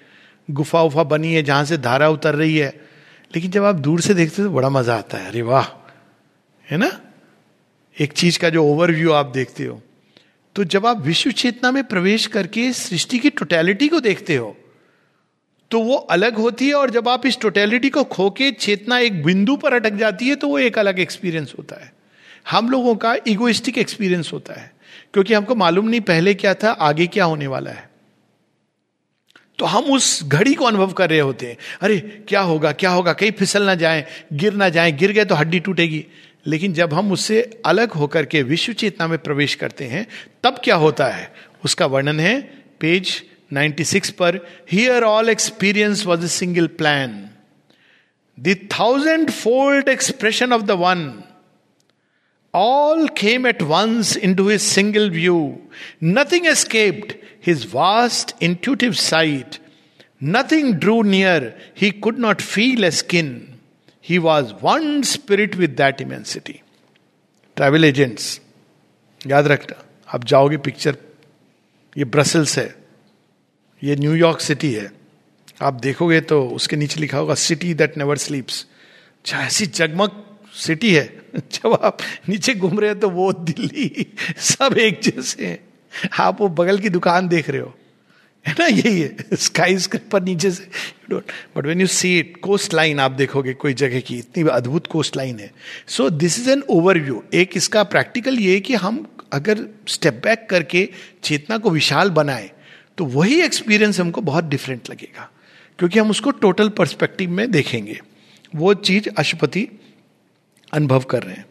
गुफा उफा बनी है जहां से धारा उतर रही है, लेकिन जब आप दूर से देखते हो तो बड़ा मजा आता है, अरे वाह, है ना, एक चीज का जो ओवरव्यू आप देखते हो। तो जब आप विश्व चेतना में प्रवेश करके सृष्टि की टोटलिटी को देखते हो तो वो अलग होती है, और जब आप इस टोटलिटी को खो के चेतना एक बिंदु पर अटक जाती है तो वो एक अलग एक्सपीरियंस होता है। हम लोगों का इगोइस्टिक एक्सपीरियंस होता है, क्योंकि हमको मालूम नहीं पहले क्या था, आगे क्या होने वाला है। तो हम उस घड़ी को अनुभव कर रहे होते हैं, अरे क्या होगा क्या होगा, कहीं फिसल ना जाए, गिर ना जाए, गिर गए तो हड्डी टूटेगी। लेकिन जब हम उससे अलग होकर के विश्व चेतना में प्रवेश करते हैं तब क्या होता है, उसका वर्णन है पेज 96 पर। Here all experience was a single plan, the 1000-fold expression of the one, all came at once into his single view. Nothing escaped his vast intuitive sight. Nothing drew near he could not feel as kin. He was one spirit with that immensity. Travel agents, याद रखना, आप जाओगे पिक्चर, ये ब्रसेल्स है, ये न्यूयॉर्क सिटी है, आप देखोगे तो उसके नीचे लिखा होगा सिटी दैट नेवर स्लीप्स। ऐसी जगमग सिटी है, जब आप नीचे घूम रहे हो तो वो दिल्ली सब एक जैसे हैं। आप वो बगल की दुकान देख रहे हो, है ना, यही है स्काई स्क्रेपर नीचे से, you don't, but when you see it, coastline आप देखोगे कोई जगह की, इतनी अद्भुत कोस्ट लाइन है। So this is an overview. एक इसका प्रैक्टिकल ये है कि हम अगर स्टेप बैक करके चेतना को विशाल बनाए तो वही एक्सपीरियंस हमको बहुत डिफरेंट लगेगा, क्योंकि हम उसको टोटल पर्सपेक्टिव में देखेंगे। वो चीज अशुपति अनुभव कर रहे हैं।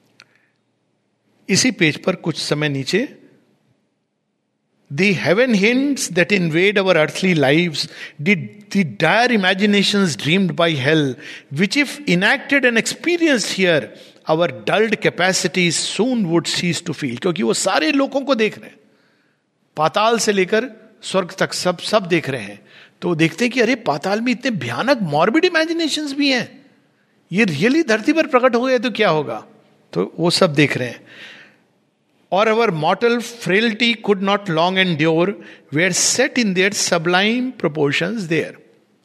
इसी पेज पर कुछ समय नीचे, The heaven hints that invade our earthly lives, the dire imaginations dreamed by hell, which if enacted and experienced here, our dulled capacities soon would cease to feel. क्योंकि वो सारे लोगों को देख रहे हैं, पाताल से लेकर स्वर्ग तक सब देख रहे हैं, तो देखते हैं कि अरे पाताल में इतने भयानक मॉर्बिड इमेजिनेशंस भी हैं, ये रियली धरती पर प्रकट हो गए तो क्या होगा, तो वो सब देख रहे हैं। Or our mortal frailty could not long endure, were set in their sublime proportions there.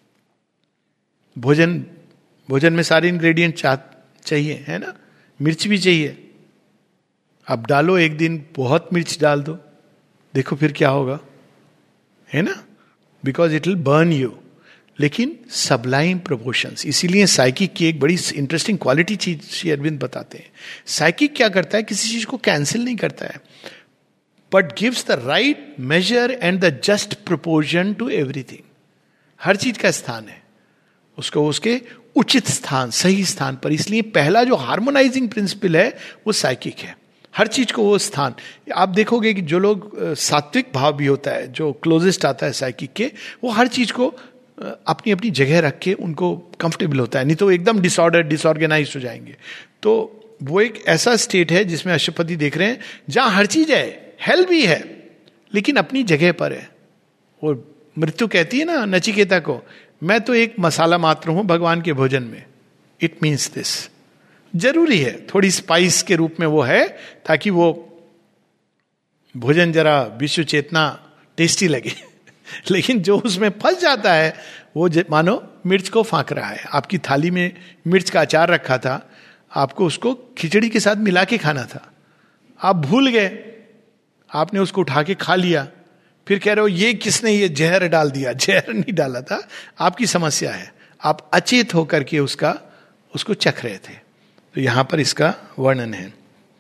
भोजन में सारे इंग्रेडिएंट चाहिए, है ना, मिर्च भी चाहिए। अब डालो, एक दिन बहुत मिर्च डाल दो, देखो फिर क्या होगा, है ना, because it will burn you. लेकिन सबलाइम प्रोपोर्शंस, इसीलिए साइकिक की एक बड़ी इंटरेस्टिंग क्वालिटी चीज श्री अरविंद बताते हैं। साइकिक क्या करता है, किसी चीज को कैंसिल नहीं करता है, but gives the right measure and the just proportion to everything. हर चीज का स्थान है, उसको उसके उचित स्थान, सही स्थान पर। इसलिए पहला जो हार्मोनाइजिंग प्रिंसिपल है वो साइकिक है, हर चीज को वो स्थान। आप देखोगे कि जो लोग सात्विक भाव भी होता है, जो क्लोजेस्ट आता है साइकिक के, वो हर चीज को अपनी अपनी जगह रख के उनको कंफर्टेबल होता है, नहीं तो एकदम डिसऑर्गेनाइज हो जाएंगे। तो वो एक ऐसा स्टेट है जिसमें अशुपति देख रहे हैं जहां हर चीज है, हेल भी है लेकिन अपनी जगह पर है। वो मृत्यु कहती है ना नचिकेता को, मैं तो एक मसाला मात्र हूं भगवान के भोजन में। इट मीन्स दिस, जरूरी है थोड़ी स्पाइस के रूप में वो है, ताकि वो भोजन जरा विश्व चेतना टेस्टी लगे। लेकिन जो उसमें फंस जाता है वो मानो मिर्च को फांक रहा है। आपकी थाली में मिर्च का अचार रखा था, आपको उसको खिचड़ी के साथ मिला के खाना था, आप भूल गए, आपने उसको उठा के खा लिया, फिर कह रहे हो ये किसने ये जहर डाल दिया। जहर नहीं डाला था, आपकी समस्या है, आप अचेत होकर के उसको चख रहे थे। तो यहां पर इसका वर्णन है।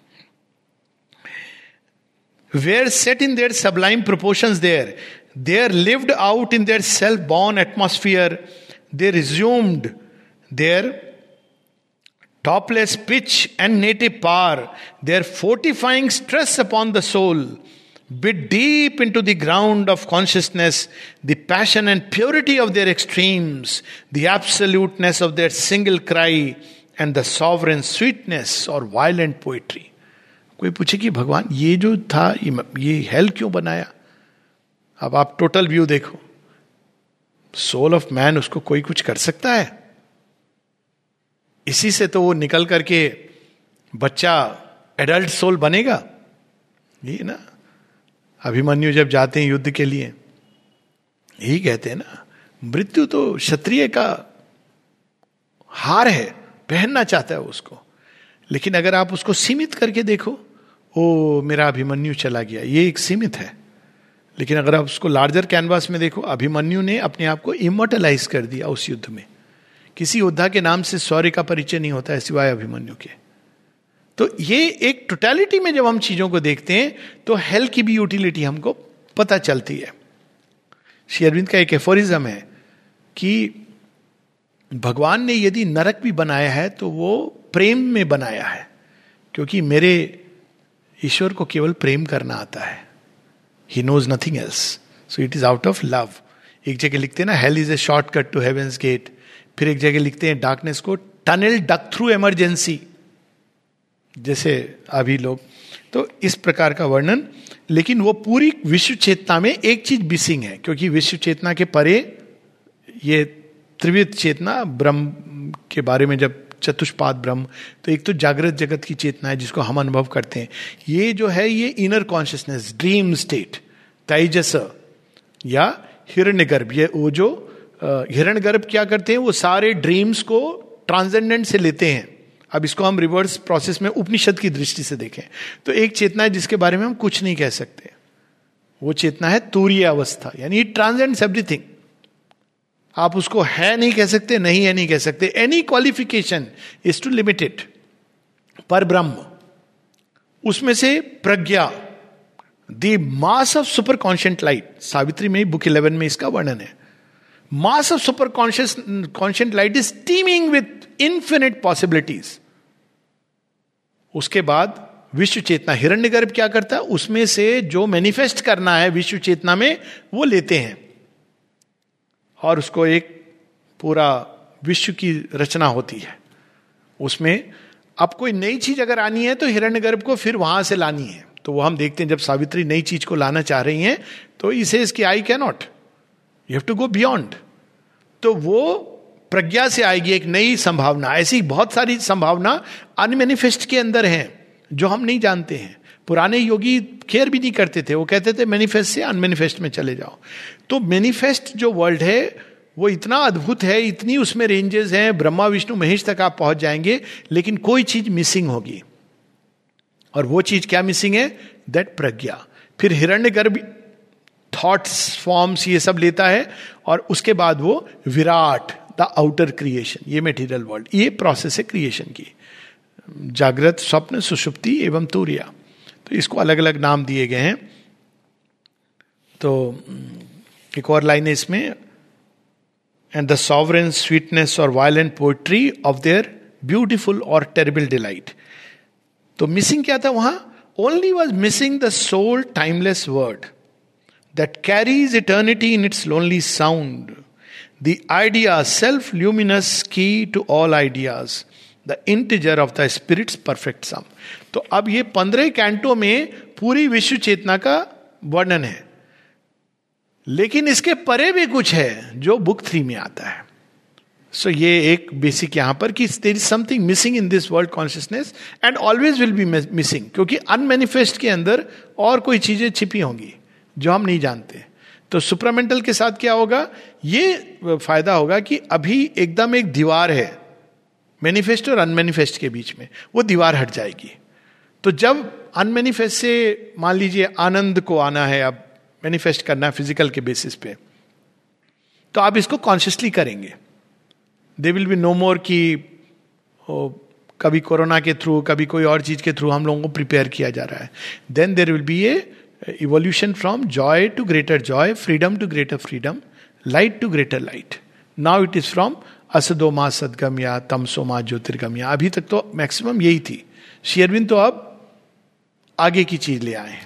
Were set in their sublime proportions there, they lived out in their self-born atmosphere, they resumed their topless pitch and native power, their fortifying stress upon the soul, bit deep into the ground of consciousness, the passion and purity of their extremes, the absoluteness of their single cry, and the sovereign sweetness or violent poetry. कोई पूछे कि भगवान ये जो था ये हेल क्यों बनाया? अब आप टोटल व्यू देखो, सोल ऑफ मैन, उसको कोई कुछ कर सकता है? इसी से तो वो निकल करके बच्चा एडल्ट सोल बनेगा। ये ना अभिमन्यु जब जाते हैं युद्ध के लिए, यही कहते हैं ना, मृत्यु तो क्षत्रिय का हार है, पहनना चाहता है उसको। लेकिन अगर आप उसको सीमित करके देखो, ओ मेरा अभिमन्यु चला गया, ये एक सीमित है। लेकिन अगर आप उसको लार्जर कैनवास में देखो, अभिमन्यु ने अपने आप को इमोर्टलाइज कर दिया उस युद्ध में। किसी योद्धा के नाम से शौर्य का परिचय नहीं होता है सिवाय अभिमन्यु के। तो ये एक टोटलिटी में जब हम चीजों को देखते हैं तो हेल की भी यूटिलिटी हमको पता चलती है। श्री अरविंद का एक एफोरिज्म है कि भगवान ने यदि नरक भी बनाया है तो वो प्रेम में बनाया है, क्योंकि मेरे ईश्वर को केवल प्रेम करना आता है। He knows nothing else, so it is out of love. एक जगह लिखते हैं ना, hell is a shortcut to heaven's gate. फिर एक जगह लिखते हैं डार्कनेस को टनल डक थ्रू इमरजेंसी, जैसे अभी लोग। तो इस प्रकार का वर्णन, लेकिन वो पूरी विश्व चेतना में एक चीज मिसिंग है, क्योंकि विश्व चेतना के परे ये त्रिविध चेतना ब्रह्म के बारे में, जब चतुष्पाद ब्रह्म, तो एक तो जागृत जगत की चेतना है जिसको हम अनुभव करते हैं। ये जो है ये इनर कॉन्शियसनेस, ड्रीम स्टेट, तेजस या हिरण्यगर्भ, ये वो जो हिरण्यगर्भ क्या करते हैं, वो सारे ड्रीम्स को ट्रांसेंडेंट से लेते हैं। अब इसको हम रिवर्स प्रोसेस में उपनिषद की दृष्टि से देखें तो एक चेतना है जिसके बारे में हम कुछ नहीं कह सकते, वो चेतना है तुरीय अवस्था, यानी इट ट्रांसेंड्स एवरीथिंग। आप उसको है नहीं कह सकते, नहीं है नहीं कह सकते, any qualification is to limit it. पर ब्रह्म, उसमें से प्रज्ञा, the mass of superconscient light, Savitri में बुक 11 में इसका वर्णन है। Mass of superconscient light is teeming with infinite possibilities. उसके बाद विश्व चेतना, हिरण्यगर्भ क्या करता है, उसमें से जो मैनिफेस्ट करना है विश्व चेतना में वो लेते हैं और उसको एक पूरा विश्व की रचना होती है। उसमें अब कोई नई चीज अगर आनी है तो हिरण्यगर्भ को फिर वहां से लानी है। तो वो हम देखते हैं जब सावित्री नई चीज को लाना चाह रही हैं तो इसे इसकी I cannot, you have to go beyond. तो वो प्रज्ञा से आएगी एक नई संभावना। ऐसी बहुत सारी संभावना अनमैनिफेस्ट के अंदर हैं जो हम नहीं जानते हैं। पुराने योगी केयर भी नहीं करते थे, वो कहते थे मैनिफेस्ट से अनमैनिफेस्ट में चले जाओ। तो मैनिफेस्ट जो वर्ल्ड है वो इतना अद्भुत है, इतनी उसमें रेंजेस हैं, ब्रह्मा विष्णु महेश तक आप पहुंच जाएंगे, लेकिन कोई चीज मिसिंग होगी। और वो चीज क्या मिसिंग है? दैट प्रज्ञा। फिर हिरण्यगर्भ थॉट्स, फॉर्म्स, ये सब लेता है और उसके बाद वो विराट, द आउटर क्रिएशन, ये मेटीरियल वर्ल्ड, ये प्रोसेस है क्रिएशन की। जागृत, स्वप्न, सुषुप्ति एवं तुर्या, तो इसको अलग अलग नाम दिए गए हैं। तो एक और लाइन है इसमें, एंड द सॉवरेन स्वीटनेस और violent poetry of their beautiful और टेरिबल डिलाइट। तो मिसिंग क्या था वहां? Only was missing the soul timeless word that carries eternity in its lonely sound, the idea self luminous key to all ideas, the integer of the spirit's perfect sum. तो अब ये 15 कैंटो में पूरी विश्व चेतना का वर्णन है, लेकिन इसके परे भी कुछ है जो बुक 3 में आता है। सो ये एक बेसिक यहां पर कि there is something missing in this world consciousness and always will be missing, क्योंकि अनमैनिफेस्ट के अंदर और कोई चीजें छिपी होंगी जो हम नहीं जानते। तो सुपरामेंटल के साथ क्या होगा? ये फायदा होगा कि अभी एकदम एक दीवार है मैनिफेस्ट और अनमैनिफेस्ट के बीच में, वो दीवार हट जाएगी। तो जब अनमैनिफेस्ट से मान लीजिए आनंद को आना है, अब मैनिफेस्ट करना है फिजिकल के बेसिस पे, तो आप इसको कॉन्शियसली करेंगे। There will be no more कि कभी कोरोना के थ्रू, कभी कोई और चीज के थ्रू हम लोगों को प्रिपेयर किया जा रहा है। Then there will be a evolution from joy to greater joy, freedom to greater freedom, light to greater light. Now it is from असदो मा सदगमया, तमसो मा ज्योतिर्गमया। अभी तक तो मैक्सिमम यही थी। श्री अरविंद तो अब आगे की चीज ले आए हैं।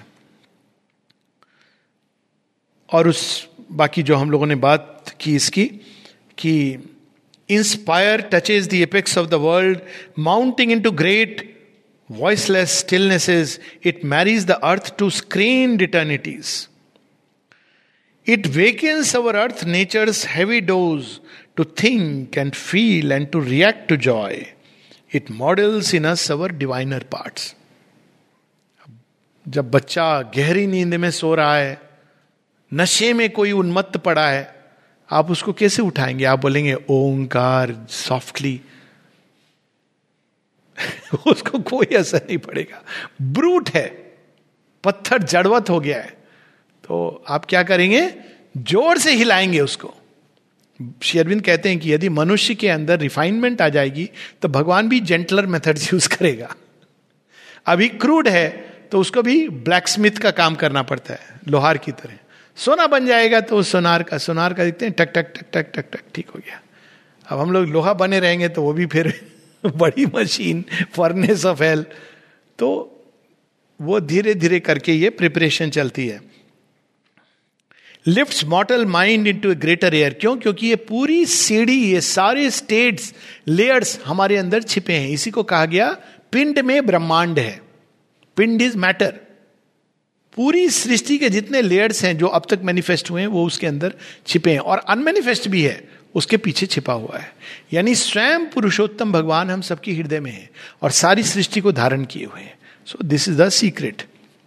और उस बाकी जो हम लोगों ने बात की इसकी, कि inspire touches the apex of the world, mounting into great voiceless stillnesses, it marries the earth to screened eternities. It wakens our earth nature's heavy dose to think and feel and to react to joy. It models in us our diviner parts. जब बच्चा गहरी नींद में सो रहा है, नशे में कोई उन्मत्त पड़ा है, आप उसको कैसे उठाएंगे? आप बोलेंगे ओंकार सॉफ्टली, उसको कोई असर नहीं पड़ेगा, ब्रूट है, पत्थर जड़वत हो गया है। तो आप क्या करेंगे? जोर से हिलाएंगे उसको। श्री अरविंद कहते हैं कि यदि मनुष्य के अंदर रिफाइनमेंट आ जाएगी तो भगवान भी जेंटलर मेथड यूज करेगा। अभी क्रूड है तो उसको भी ब्लैक स्मिथ का काम करना पड़ता है, लोहार की तरह। सोना बन जाएगा तो सोनार का देखते हैं, टक टक टक टक टक टक, ठीक हो गया। अब हम लोग लोहा बने रहेंगे तो वो भी फिर बड़ी मशीन, फर्नेस ऑफ हेल। तो वो धीरे धीरे करके ये प्रिपरेशन चलती है। Lifts mortal mind into a greater air. क्यों? क्योंकि ये पूरी सीढ़ी, ये सारे स्टेट्स, लेयर्स हमारे अंदर छिपे हैं। इसी को कहा गया पिंड में ब्रह्मांड है। पिंड इज मैटर। पूरी सृष्टि के जितने लेयर्स हैं जो अब तक मैनिफेस्ट हुए हैं वो उसके अंदर छिपे हैं, और अनमैनिफेस्ट भी है, उसके पीछे छिपा हुआ है। यानी स्वयं पुरुषोत्तम भगवान हम सबकी हृदय में है और सारी सृष्टि को धारण किए हुए हैं। So this is the secret.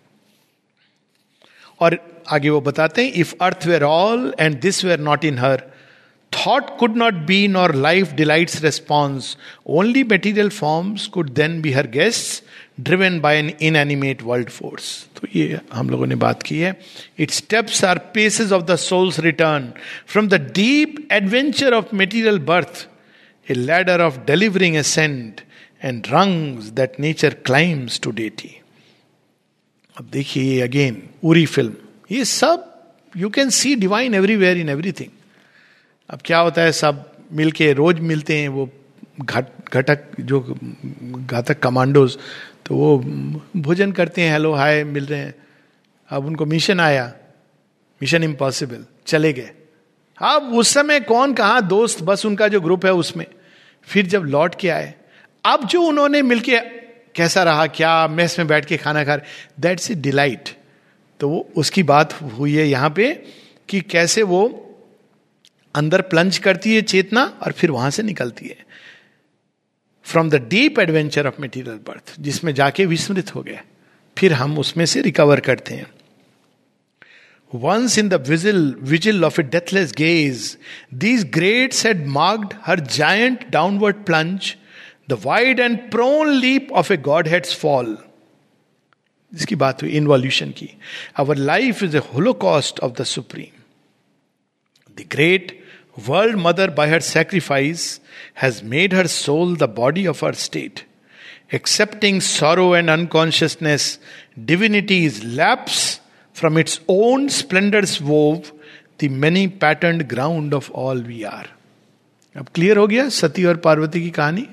और आगे वो बताते हैं, if earth were all and this were not in her, thought could not be nor life delight's response, only material forms could then be her guests, driven by an inanimate world force. तो ये हम लोगों ने बात की है। It steps are paces of the soul's return from the deep adventure of material birth, A ladder of delivering ascent and rungs that nature climbs to deity. अब देखिए ये अगेन उरी फिल्म, ये सब you can see divine everywhere in everything. अब क्या होता है, सब मिलके रोज मिलते हैं, वो घटक जो घातक कमांडोज, तो वो भोजन करते हैं, हेलो हाय मिल रहे हैं। अब उनको मिशन आया, मिशन इम्पॉसिबल, चले गए। अब उस समय कौन कहाँ दोस्त, बस उनका जो ग्रुप है उसमें। फिर जब लौट के आए, अब जो उन्होंने मिलके कैसा रहा, क्या मेस में बैठ के खाना खा रहे, दैट्स ए डिलाइट। तो वो उसकी बात हुई है यहाँ पे कि कैसे वो अंदर प्लंज करती है चेतना और फिर वहां से निकलती है from the deep adventure of material birth, जिसमें जाके विस्मृत हो गए, फिर हम उसमें से रिकवर करते हैं। Once in the vigil of a deathless gaze, these greats had marked her giant downward plunge, the wide and prone leap of a Godhead's fall. इसकी बात हुई involution की. Our life is a holocaust of the Supreme. The great world mother by her sacrifice has made her soul the body of her state. Accepting sorrow and unconsciousness, divinity's lapse from its own splendors wove the many patterned ground of all we are. अब क्लियर हो गया सती और पार्वती की कहानी.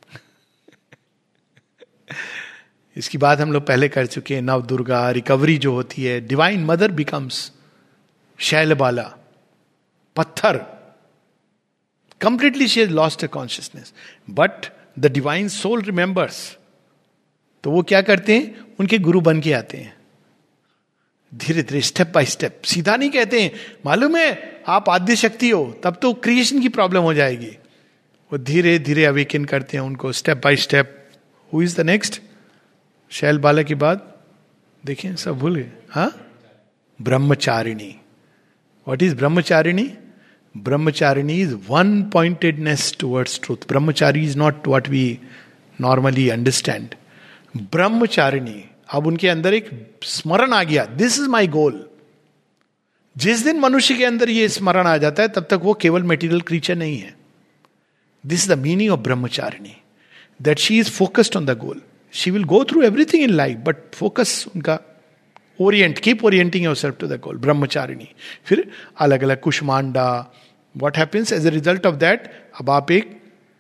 इसकी बात हम लोग पहले कर चुके हैं. नव दुर्गा रिकवरी जो होती है, डिवाइन मदर बिकम्स शैलबाला, पत्थर, completely she has lost a consciousness, but the divine soul remembers. तो वो क्या करते हैं, उनके गुरु बन के आते हैं धीरे धीरे, स्टेप बाय स्टेप. सीधा नहीं कहते हैं, मालूम है आप आद्य शक्ति हो, तब तो क्रिएशन की प्रॉब्लम हो जाएगी. वो धीरे धीरे अवेकन करते हैं उनको step by step. Who is the next? Shailbala की बात देखें, सब भूल गए. हाँ, Brahmacharini. What is Brahmacharini? Brahmacharini is one pointedness towards truth. Brahmachari is not what we normally understand. Brahmacharini, अब उनके अंदर एक स्मरण आ गया, दिस इज माई गोल. जिस दिन मनुष्य के अंदर ये स्मरण आ जाता है, तब तक वो केवल मेटीरियल क्रीचर नहीं है. This is the meaning of Brahmacharini, that she is focused on the goal. She will go through everything in life, but focus उनका orient, keep orienting yourself to the goal. Brahmacharini. फिर अलग अलग Kushmanda. What happens as a result of that? अब आप एक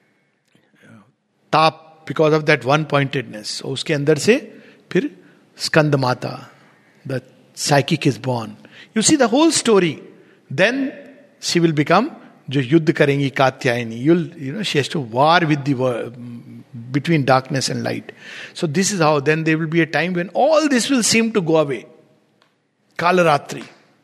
ताप, because of that one pointedness, उसके अंदर से फिर Skanda Mata, the psychic is born. You see the whole story. Then she will become, जो युद्ध करेंगी Katyayani. You know she has to war with the between darkness and light. So this is how then there will be a time when all this will seem to go away. Kalaratri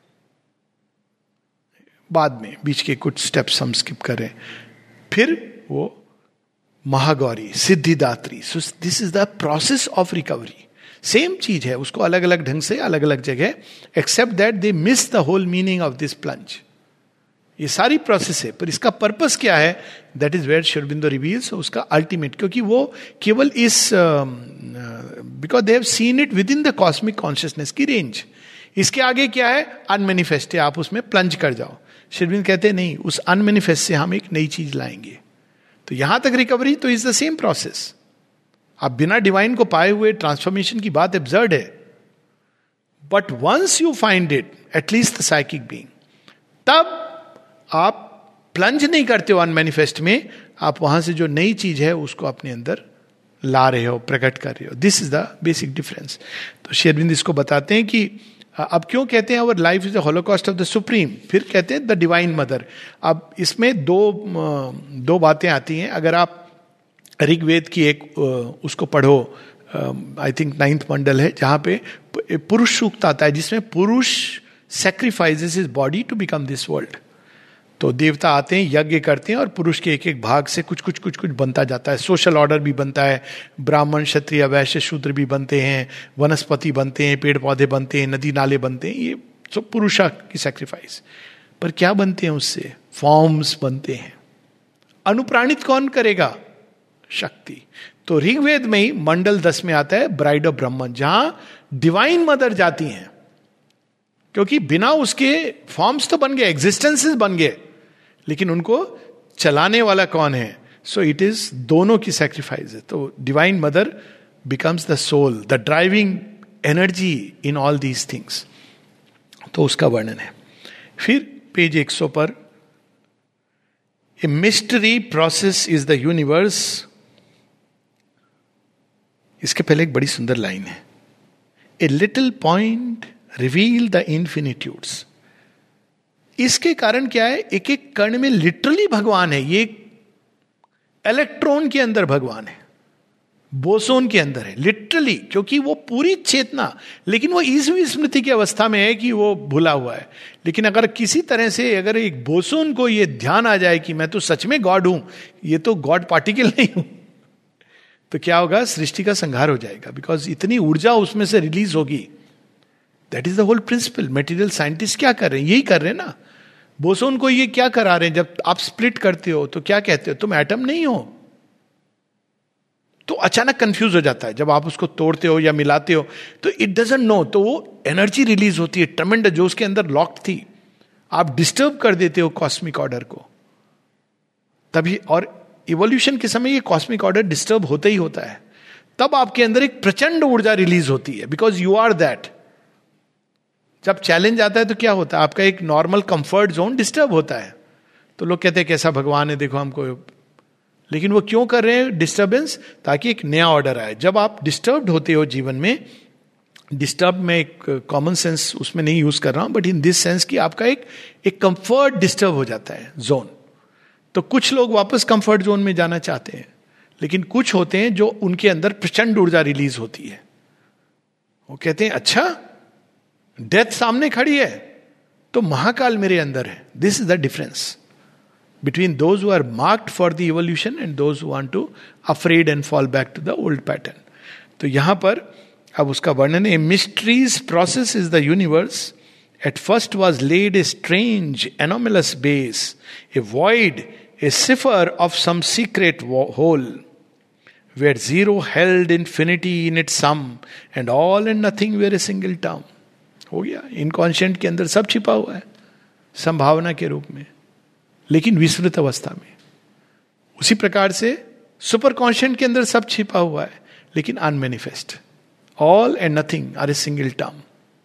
बाद में, बीच के कुछ स्टेप्स हम स्किप करें. फिर वो Mahagauri, Siddhidatri. So this is the process of recovery. Same चीज है, उसको अलग अलग ढंग से अलग अलग जगह, except that they miss the whole meaning of this plunge. ये सारी प्रोसेस है, पर इसका पर्पस क्या है, that is where Shri Aurobindo reveals उसका अल्टीमेट, क्योंकि वो केवल इस because they have seen it within the cosmic consciousness की रेंज। इसके आगे क्या है, अनमेनिफेस्ट है, आप उसमें प्लंज कर जाओ। श्री अरबिंद कहते हैं नहीं, उस अनमेनिफेस्ट से हम एक नई चीज लाएंगे। तो यहां तक रिकवरी तो इज द सेम प्रोसेस। आप बिना डिवाइन को पाए हुए ट्रांसफॉर्मेशन की बात एब्सर्ड है, but once you find it, at least the psychic being, तब आप प्लंज नहीं करते हो अनमैनिफेस्ट में, आप वहां से जो नई चीज है उसको अपने अंदर ला रहे हो, प्रकट कर रहे हो। This is the basic difference. तो श्री अरविंद इसको बताते हैं कि अब क्यों कहते हैं our life is the holocaust of the supreme, फिर कहते हैं द डिवाइन मदर। अब इसमें दो बातें आती हैं। अगर आप ऋग्वेद की एक उसको पढ़ो, आई थिंक 9th मंडल है, जहां पे पुरुष सूक्त आता है, जिसमें Purusha sacrifices his body to become this world. तो देवता आते हैं, यज्ञ करते हैं, और पुरुष के एक एक भाग से कुछ कुछ कुछ कुछ बनता जाता है। सोशल ऑर्डर भी बनता है, ब्राह्मण क्षत्रिय वैश्य शूद्र भी बनते हैं, वनस्पति बनते हैं, पेड़ पौधे बनते हैं, नदी नाले बनते हैं। ये सब पुरुषा की सैक्रिफाइस। पर क्या बनते हैं उससे, फॉर्म्स बनते हैं। अनुप्राणित कौन करेगा, शक्ति। तो ऋग्वेद में ही मंडल 10 में आता है ब्राइड ऑफ ब्रह्मन, जहां डिवाइन मदर जाती हैं, क्योंकि बिना उसके फॉर्म्स तो बन गए, एग्जिस्टेंसेस बन गए, लेकिन उनको चलाने वाला कौन है। सो इट इज दोनों की सैक्रिफाइस है। तो divine mother becomes the soul, the driving energy in all these things. तो उसका वर्णन है। फिर पेज 100 पर, a mystery process is the universe. इसके पहले एक बड़ी सुंदर लाइन है, a little point reveal the infinitudes. इसके कारण क्या है, एक एक कण में लिटरली भगवान है। ये इलेक्ट्रॉन के अंदर भगवान है, बोसोन के अंदर है, लिटरली, क्योंकि वो पूरी चेतना, लेकिन वो ईसवी स्मृति की अवस्था में है कि वो भुला हुआ है। लेकिन अगर किसी तरह से अगर एक बोसोन को ये ध्यान आ जाए कि मैं तो सच में गॉड हूं, ये तो गॉड पार्टिकल नहीं हूं, तो क्या होगा, सृष्टि का संहार हो जाएगा, बिकॉज इतनी ऊर्जा उसमें से रिलीज होगी। That is the whole principle. Material scientist क्या कर रहे हैं, यही कर रहे हैं ना। बोसोन को ये क्या करा रहे हैं, जब आप स्प्लिट करते हो तो क्या कहते हो, तुम एटम नहीं हो। तो अचानक कंफ्यूज हो जाता है जब आप उसको तोड़ते हो या मिलाते हो, तो इट डजंट नो। तो वो एनर्जी रिलीज होती है ट्रेमेंडस, जो उसके अंदर लॉक्ड थी, आप डिस्टर्ब कर देते हो कॉस्मिक ऑर्डर को तभी। और इवोल्यूशन के समय ये कॉस्मिक ऑर्डर डिस्टर्ब होता ही होता है, तब आपके अंदर एक प्रचंड ऊर्जा रिलीज होती है, बिकॉज यू आर दैट। जब चैलेंज आता है तो क्या होता है, आपका एक नॉर्मल कंफर्ट जोन डिस्टर्ब होता है। तो लोग कहते हैं कैसा भगवान है, देखो हमको। लेकिन वो क्यों कर रहे हैं डिस्टर्बेंस, ताकि एक नया ऑर्डर आए। जब आप डिस्टर्ब्ड होते हो जीवन में, डिस्टर्ब में एक कॉमन सेंस उसमें नहीं यूज कर रहा हूं, बट इन दिस सेंस कि आपका एक कंफर्ट डिस्टर्ब हो जाता है जोन। तो कुछ लोग वापस कंफर्ट जोन में जाना चाहते हैं, लेकिन कुछ होते हैं जो उनके अंदर प्रचंड ऊर्जा रिलीज होती है। वो कहते हैं अच्छा, डेथ सामने खड़ी है तो महाकाल मेरे अंदर है। This is the difference between those who are marked for the evolution and those who want to afraid and fall back to the old pattern. तो यहां पर अब उसका वर्णन है, mysteries process is the universe. At first was laid a strange anomalous base, a void, a cipher of some secret hole, where zero held infinity in its sum, and all and nothing were a single term. हो गया, इनकॉन्शियंट के अंदर सब छिपा हुआ है संभावना के रूप में, लेकिन विस्मृत अवस्था में। उसी प्रकार से सुपर कॉन्शियंट के अंदर सब छिपा हुआ है, लेकिन unmanifest. All and nothing are a single term.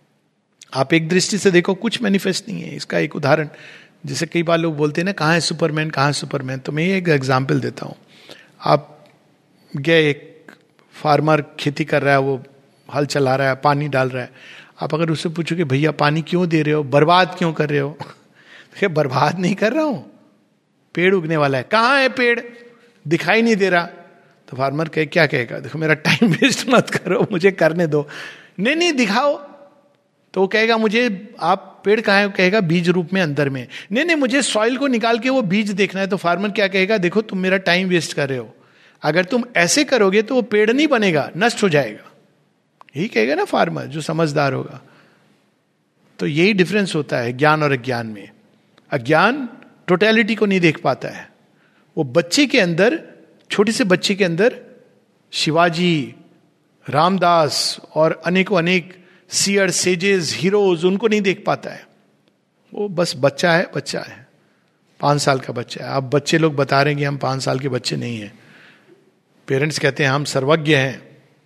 आप एक दृष्टि से देखो, कुछ मैनिफेस्ट नहीं है। इसका एक उदाहरण, जैसे कई बार लोग बोलते हैं ना, कहाँ है सुपरमैन, कहाँ है सुपरमैन। तो मैं एक एग्जाम्पल देता हूँ। आप गए, एक फार्मर खेती कर रहा है, वो हल चला रहा है, पानी डाल रहा है। आप अगर उससे पूछो कि भैया पानी क्यों दे रहे हो, बर्बाद क्यों कर रहे हो, तो बर्बाद नहीं कर रहा हूँ, पेड़ उगने वाला है। कहाँ है पेड़, दिखाई नहीं दे रहा। तो फार्मर क्या कहेगा, देखो मेरा टाइम वेस्ट मत करो, मुझे करने दो। नहीं दिखाओ। तो वो कहेगा मुझे, आप पेड़ कहाँ है, कहेगा बीज रूप में अंदर में। नहीं मुझे सॉइल को निकाल के वो बीज देखना है। तो फार्मर क्या कहेगा, देखो तुम मेरा टाइम वेस्ट कर रहे हो, अगर तुम ऐसे करोगे तो वो पेड़ नहीं बनेगा, नष्ट हो जाएगा। यही कहेगा ना फार्मर, जो समझदार होगा। तो यही डिफरेंस होता है ज्ञान और अज्ञान में। अज्ञान टोटलिटी को नहीं देख पाता है। वो बच्चे के अंदर, छोटे से बच्चे के अंदर शिवाजी, रामदास और अनेकों अनेक सीयर, सेजेस, हीरोज, उनको नहीं देख पाता है। वो बस बच्चा है, बच्चा है, 5 साल का बच्चा है। अब बच्चे लोग बता रहे हैं कि हम 5 साल के बच्चे नहीं हैं। पेरेंट्स कहते हैं हम सर्वज्ञ हैं,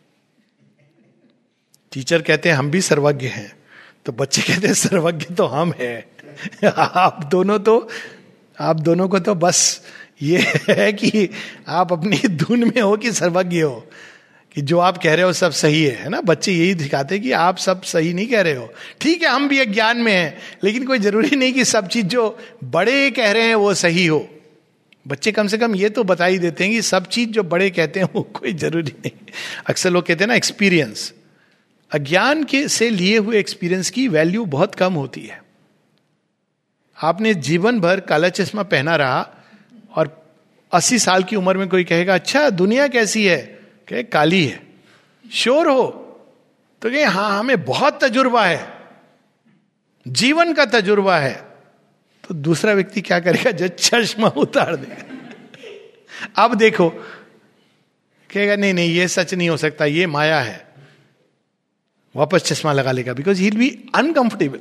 टीचर कहते हैं हम भी सर्वज्ञ हैं, तो बच्चे कहते हैं सर्वज्ञ तो हम हैं। आप दोनों को तो बस ये है कि आप अपनी धुन में हो कि सर्वज्ञ हो, कि जो आप कह रहे हो सब सही है ना। बच्चे यही दिखाते हैं कि आप सब सही नहीं कह रहे हो। ठीक है, हम भी अज्ञान में हैं, लेकिन कोई जरूरी नहीं कि सब चीज जो बड़े कह रहे हैं वो सही हो। बच्चे कम से कम ये तो बता ही देते हैं कि सब चीज जो बड़े कहते हैं वो कोई जरूरी नहीं। अक्सर लोग कहते हैं ना एक्सपीरियंस, अज्ञान के से लिए हुए एक्सपीरियंस की वैल्यू बहुत कम होती है। आपने जीवन भर काला चश्मा पहना रहा और 80 साल की उम्र में कोई कहेगा अच्छा दुनिया कैसी है, कहे काली है, श्योर हो तो कहे हाँ हमें बहुत तजुर्बा है, जीवन का तजुर्बा है, तो दूसरा व्यक्ति क्या करेगा, जो चश्मा उतार देगा। अब देखो, कहेगा नहीं नहीं ये सच नहीं हो सकता, ये माया है, वापस चश्मा लगा लेगा, because he will be uncomfortable.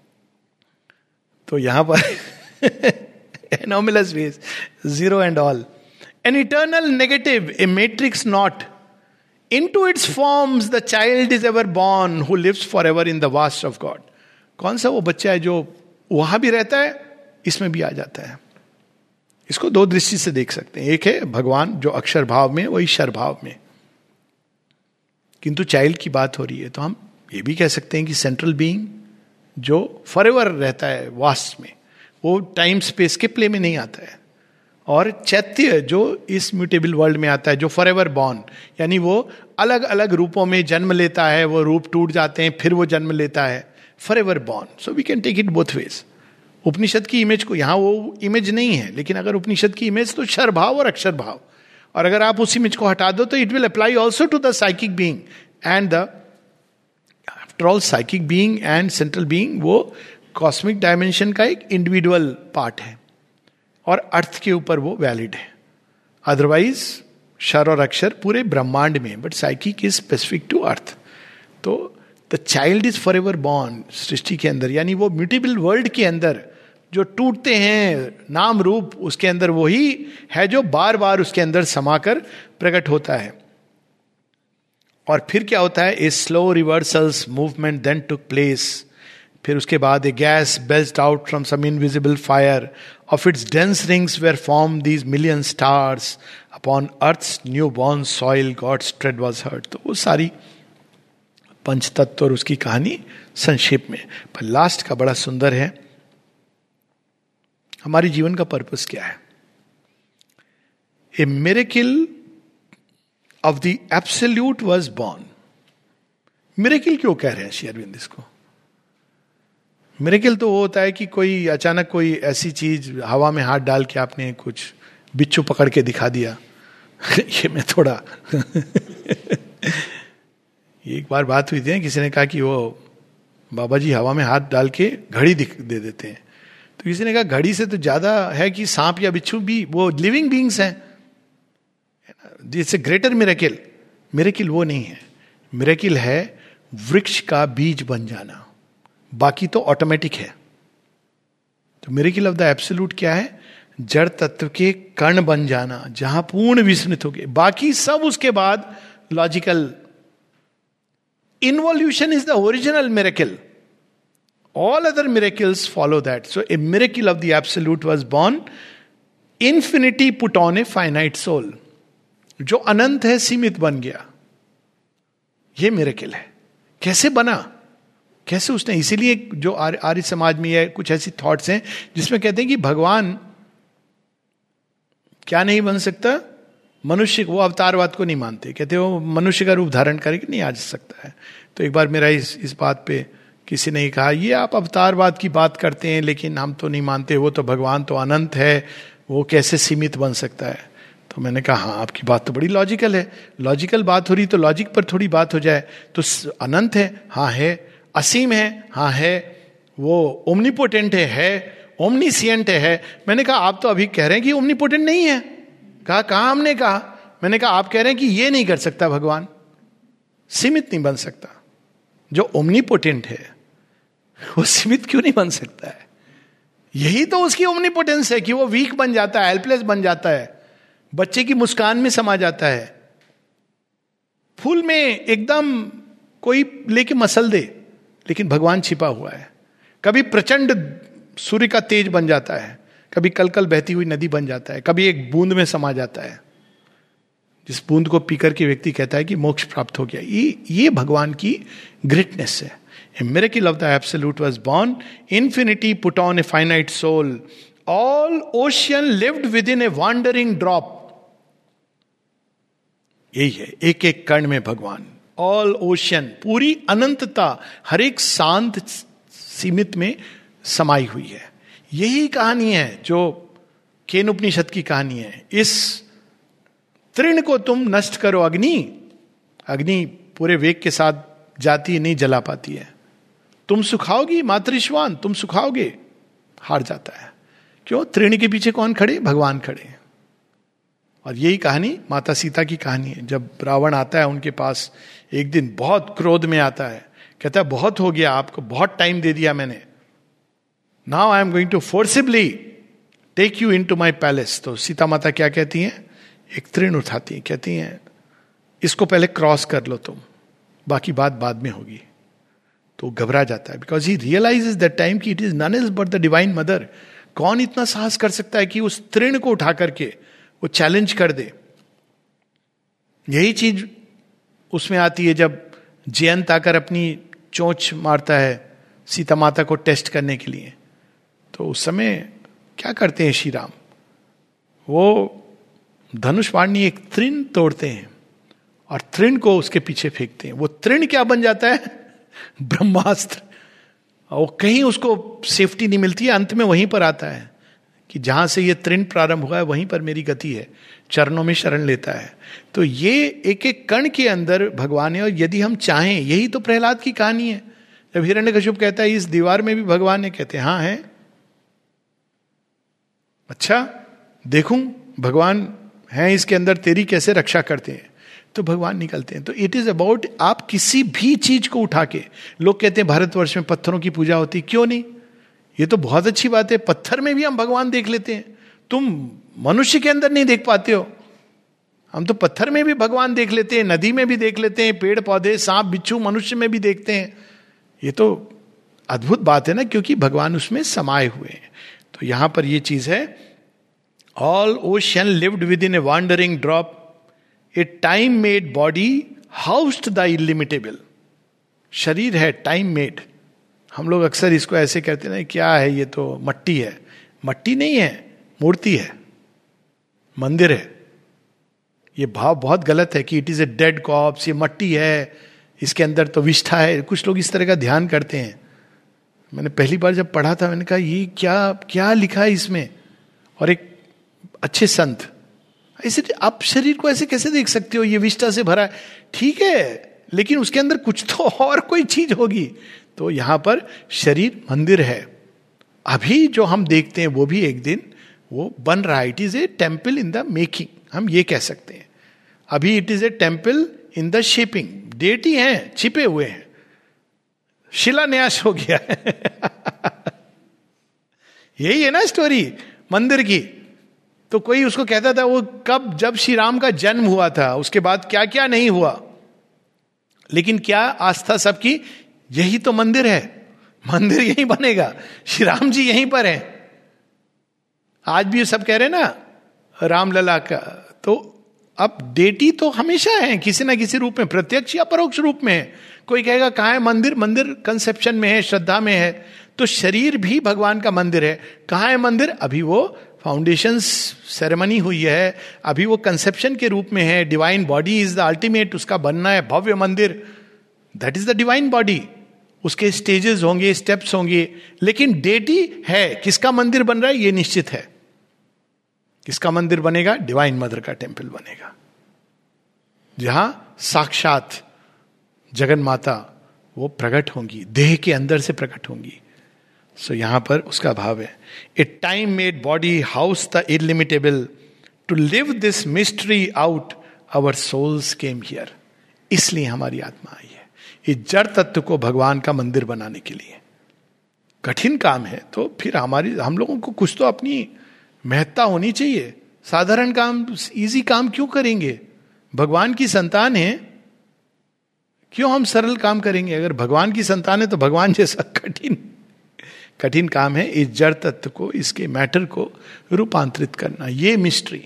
तो यहां पर anomalous ways, zero and all. An eternal negative, a matrix knot. Into its forms the child is ever born who lives forever in the vast of God. कौन सा वो बच्चा है जो वहां भी रहता है, इसमें भी आ जाता है। इसको 2 दृष्टि से देख सकते हैं। एक है भगवान जो अक्षर भाव में, वो ईश्वर भाव में, किंतु चाइल्ड की बात हो रही है तो हम ये भी कह सकते हैं कि सेंट्रल बीइंग जो फॉरएवर रहता है वास्ट में, वो टाइम स्पेस के प्ले में नहीं आता है। और चैत्य जो इस म्यूटेबल वर्ल्ड में आता है, जो फॉरएवर बॉर्न, यानी वो अलग अलग रूपों में जन्म लेता है, वो रूप टूट जाते हैं, फिर वो जन्म लेता है, forever born. So we can take it both ways. Upanishad की इमेज को, यहां वो इमेज नहीं है, लेकिन अगर उपनिषद की इमेज तो क्षर भाव और अक्षर भाव, और अगर आप उस इमेज को हटा दो तो it will apply also to the psychic being and the, after all psychic being and central being वो कॉस्मिक डायमेंशन का एक इंडिविजुअल पार्ट है और अर्थ के ऊपर वो वैलिड है। अदरवाइज क्षर और अक्षर पूरे ब्रह्मांड में, but psychic is specific to earth. तो the child is forever born सृष्टि के अंदर, यानी वो म्यूटेबल वर्ल्ड के अंदर जो टूटते हैं नाम रूप, उसके अंदर वही है जो बार बार उसके अंदर समाकर प्रकट होता है। और फिर क्या होता है, a slow reversal's movement then took place. फिर उसके बाद a gas belt out from some invisible fire, of its dense rings were formed these million stars, upon earth's new born soil god's tread was heard. तो वो सारी पंचतत्व और उसकी कहानी संक्षेप में, पर लास्ट का बड़ा सुंदर है। हमारे जीवन का पर्पस क्या है? A miracle of the absolute was born. Miracle क्यों कह रहे हैं श्री अरविंद इसको? मिरेकल तो वो होता है कि कोई अचानक कोई ऐसी चीज हवा में हाथ डाल के आपने कुछ बिच्छू पकड़ के दिखा दिया। ये मैं थोड़ा एक बार बात हुई थी, किसी ने कहा कि वो बाबा जी हवा में हाथ डाल के घड़ी दे देते हैं, तो किसी ने कहा घड़ी से तो ज्यादा है कि सांप या बिच्छू भी वो लिविंग बीइंग्स हैं, it's a greater miracle. Miracle वो नहीं है, मिरेकल है वृक्ष का बीज बन जाना, बाकी तो ऑटोमेटिक है। तो मिरेकल ऑफ द एब्सोल्यूट क्या है? जड़ तत्व के कण बन जाना, जहां पूर्ण विस्मृत हो गए, बाकी सब उसके बाद logical. Involution is the original miracle, all other miracles follow that. So a miracle of the absolute was born, infinity put on a finite soul. जो अनंत है सीमित बन गया, यह मिरेकल है। कैसे बना, कैसे उसने, इसीलिए जो आर्य समाज में है कुछ ऐसी थॉट्स हैं जिसमें कहते हैं कि भगवान क्या नहीं बन सकता, मनुष्य, वो अवतारवाद को नहीं मानते, कहते वो मनुष्य का रूप धारण करके नहीं आ सकता है। तो एक बार मेरा इस बात पे किसी ने कहा, ये आप अवतारवाद की बात करते हैं लेकिन हम तो नहीं मानते, वो तो भगवान तो अनंत है, वो कैसे सीमित बन सकता है? तो मैंने कहा हाँ आपकी बात तो बड़ी लॉजिकल है, लॉजिकल बात हो रही तो लॉजिक पर थोड़ी बात हो जाए। तो अनंत है, हाँ है, असीम है, हाँ है, वो ओमनीपोटेंट है, ओमनीसिएंट है। मैंने कहा आप तो अभी कह रहे हैं कि ओमनीपोटेंट नहीं है। कहा हमने कहा? मैंने कहा आप कह रहे हैं कि ये नहीं कर सकता भगवान, सीमित नहीं बन सकता। जो ओमनीपोटेंट है वो सीमित क्यों नहीं बन सकता है? यही तो उसकी ओमनीपोटेंस है कि वो वीक बन जाता है, हेल्पलेस बन जाता है, बच्चे की मुस्कान में समा जाता है, फूल में एकदम कोई लेके मसल दे, लेकिन भगवान छिपा हुआ है। कभी प्रचंड सूर्य का तेज बन जाता है, कभी कल बहती हुई नदी बन जाता है, कभी एक बूंद में समा जाता है, जिस बूंद को पीकर के व्यक्ति कहता है कि मोक्ष प्राप्त हो गया। ये भगवान की ग्रेटनेस है। A miracle of the absolute was born. Infinity put on a finite soul. All ocean lived within a wandering drop. यही है एक एक कण में भगवान। All ocean, पूरी अनंतता हर एक शांत सीमित में समाई हुई है। यही कहानी है जो केन उपनिषद की कहानी है। इस तृण को तुम नष्ट करो। अग्नि पूरे वेग के साथ जाती है, नहीं जला पाती है। तुम सुखाओगी मातृश्वान, तुम सुखाओगे, हार जाता है। क्यों? तृण के पीछे कौन खड़े? भगवान खड़े। और यही कहानी माता सीता की कहानी है। जब रावण आता है उनके पास, एक दिन बहुत क्रोध में आता है, कहता है बहुत हो गया, आपको बहुत टाइम दे दिया मैंने, now I am going to forcibly take you into my palace. तो सीता माता क्या कहती हैं? एक तृण उठाती हैं, कहती हैं इसको पहले क्रॉस कर लो तुम, बाकी बात बाद में होगी। तो घबरा जाता है, because he realizes that time कि it is none else but the divine mother. कौन इतना साहस कर सकता है कि उस तृण को उठा करके वो चैलेंज कर दे? यही चीज उसमें आती है जब जयंत आकर अपनी चोंच मारता है सीता माता को टेस्ट करने के लिए। तो उस समय क्या करते हैं श्री राम? वो धनुष बाणी एक तृण तोड़ते हैं और तृण को उसके पीछे फेंकते हैं। वो तृण क्या बन जाता है? ब्रह्मास्त्र। और कहीं उसको सेफ्टी नहीं मिलती है। अंत में वहीं पर आता है कि जहां से ये तृण प्रारंभ हुआ है वहीं पर मेरी गति है, चरणों में शरण लेता है। तो ये एक एक कण के अंदर भगवान है। और यदि हम चाहें, यही तो प्रहलाद की कहानी है। जब हिरण्यकश्यप कहता है इस दीवार में भी भगवान है, कहते हैं हाँ है। अच्छा देखूं भगवान है इसके अंदर, तेरी कैसे रक्षा करते हैं। तो भगवान निकलते हैं। तो इट इज अबाउट, आप किसी भी चीज को उठा के, लोग कहते हैं भारतवर्ष में पत्थरों की पूजा होती, क्यों नहीं? ये तो बहुत अच्छी बात है। पत्थर में भी हम भगवान देख लेते हैं। तुम मनुष्य के अंदर नहीं देख पाते हो, हम तो पत्थर में भी भगवान देख लेते हैं, नदी में भी देख लेते हैं, पेड़ पौधे सांप बिच्छू मनुष्य में भी देखते हैं। ये तो अद्भुत बात है ना, क्योंकि भगवान उसमें समाये हुए हैं। तो यहां पर ये चीज है, all ocean lived within a wandering drop, a time made body housed the illimitable. शरीर है टाइम मेड। हम लोग अक्सर इसको ऐसे कहते हैं, क्या है ये तो मट्टी है। मट्टी नहीं है, मूर्ति है, मंदिर है। ये भाव बहुत गलत है कि it is a dead corpse, ये मट्टी है, इसके अंदर तो विष्ठा है। कुछ लोग इस तरह का ध्यान करते हैं। मैंने पहली बार जब पढ़ा था, मैंने कहा ये क्या क्या लिखा है इसमें। और एक अच्छे संत, ऐसे आप शरीर को ऐसे कैसे देख सकते हो, ये विष्ठा से भरा है। ठीक है, लेकिन उसके अंदर कुछ तो और कोई चीज होगी। तो यहां पर शरीर मंदिर है। अभी जो हम देखते हैं वो भी एक दिन वो बन रहा है। It is a temple in the making, हम ये कह सकते हैं। अभी it is a temple in the shaping. Deity हैं, छिपे हुए हैं, शिलान्यास हो गया है। यही है ना स्टोरी मंदिर की। तो कोई उसको कहता था वो कब, जब श्री राम का जन्म हुआ था, उसके बाद क्या क्या नहीं हुआ। लेकिन क्या आस्था सबकी, यही तो मंदिर है, मंदिर यही बनेगा, श्री राम जी यहीं पर हैं। आज भी सब कह रहे हैं ना रामलला का। तो अब डेटी तो हमेशा है, किसी ना किसी रूप में, प्रत्यक्ष या परोक्ष रूप में है। कोई कहेगा कहाँ है मंदिर? मंदिर कंसेप्शन में है, श्रद्धा में है। तो शरीर भी भगवान का मंदिर है। कहाँ है मंदिर? अभी वो फाउंडेशन सेरेमनी हुई है, अभी वो कंसेप्शन के रूप में है। Divine body is the ultimate, उसका बनना है भव्य मंदिर, that is the divine body. उसके स्टेजेस होंगे, स्टेप्स होंगे, लेकिन डेटी है। किसका मंदिर बन रहा है ये निश्चित है। किसका मंदिर बनेगा? डिवाइन मदर का टेम्पल बनेगा, जहां साक्षात जगन माता वो प्रकट होंगी, देह के अंदर से प्रकट होंगी। सो यहां पर उसका भाव है, a time made body house the illimitable, to live this mystery out our souls came here. इसलिए हमारी आत्मा आई है इस जड़ तत्व को भगवान का मंदिर बनाने के लिए. कठिन काम है, तो फिर हम लोगों को कुछ तो अपनी महत्ता होनी चाहिए. साधारण काम, इजी काम क्यों करेंगे? भगवान की संतान है, क्यों हम सरल काम करेंगे? अगर भगवान की संतान है तो भगवान जैसा कठिन काम है इस जड़ तत्व को, इसके मैटर को रूपांतरित करना. ये mystery.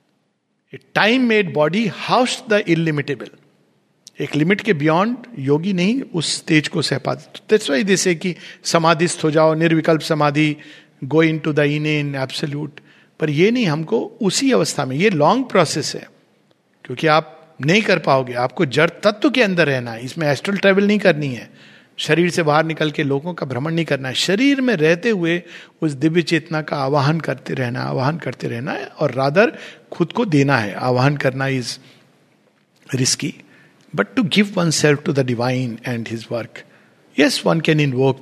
Time made body house the illimitable. एक लिमिट के बियॉन्ड योगी नहीं उस स्टेज को सह पाते. दैट्स व्हाई जैसे कि समाधिस्थ हो जाओ, निर्विकल्प समाधि, go into the in absolute. पर ये नहीं, हमको उसी अवस्था में, ये लॉन्ग प्रोसेस है, क्योंकि आप नहीं कर पाओगे. आपको जड़ तत्व के अंदर रहना है. इसमें एस्ट्रल ट्रैवल नहीं करनी है, शरीर से बाहर निकल के लोगों का भ्रमण नहीं करना है. शरीर में रहते हुए उस दिव्य चेतना का आवाहन करते रहना है, और रादर खुद को देना है. आवाहन करना is risky, but to give oneself to the divine and his work. Yes, one can invoke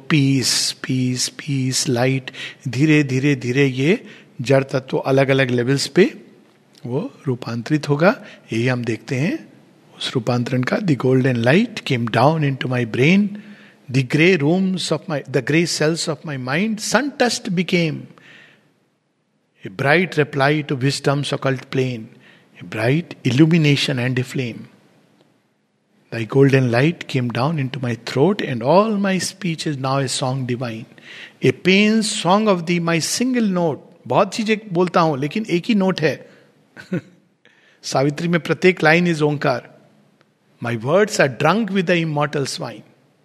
peace, light. धीरे धीरे ये जड़ तत्व अलग अलग लेवल्स पे वो रूपांतरित होगा. यही हम देखते हैं उस रूपांतरण का. The golden light came down into my brain, the grey cells of my mind, sun-touched became a bright reply to wisdom's occult plane, a bright illumination and a flame. Thy golden light came down into my throat, and all my speech is now a song divine. A pain's song of thee, my single note. बहुत चीजें बोलता हूं लेकिन एक ही नोट है. सावित्री में प्रत्येक line is Omkar. My words are drunk with the immortal swine.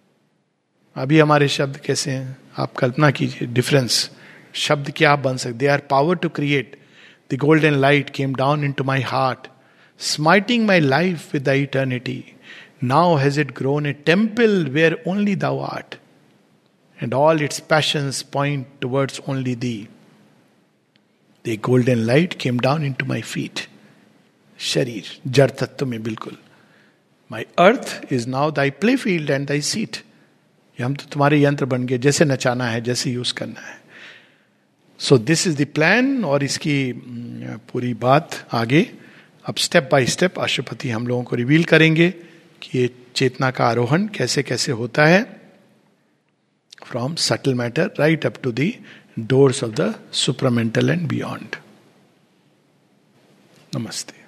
अभी हमारे शब्द कैसे हैं आप कल्पना कीजिए. डिफरेंस. शब्द क्या बन सकते? They are power to create. The golden light came down into my heart, smiting my life with the eternity. Now has it grown a temple where only thou art, and all its passions point towards only thee. The golden light came down into my feet. शरीर जड़ तत्व में बिल्कुल. My earth is now thy playfield and thy seat. ये हम तो तुम्हारे यंत्र बन गए, जैसे नचाना है, जैसे यूज करना है. So this is the plan. और इसकी पूरी बात आगे अब स्टेप बाय स्टेप अशुपति हम लोगों को रिवील करेंगे कि ये चेतना का आरोहण कैसे कैसे होता है, from subtle matter right up to the doors of the supramental and beyond. नमस्ते.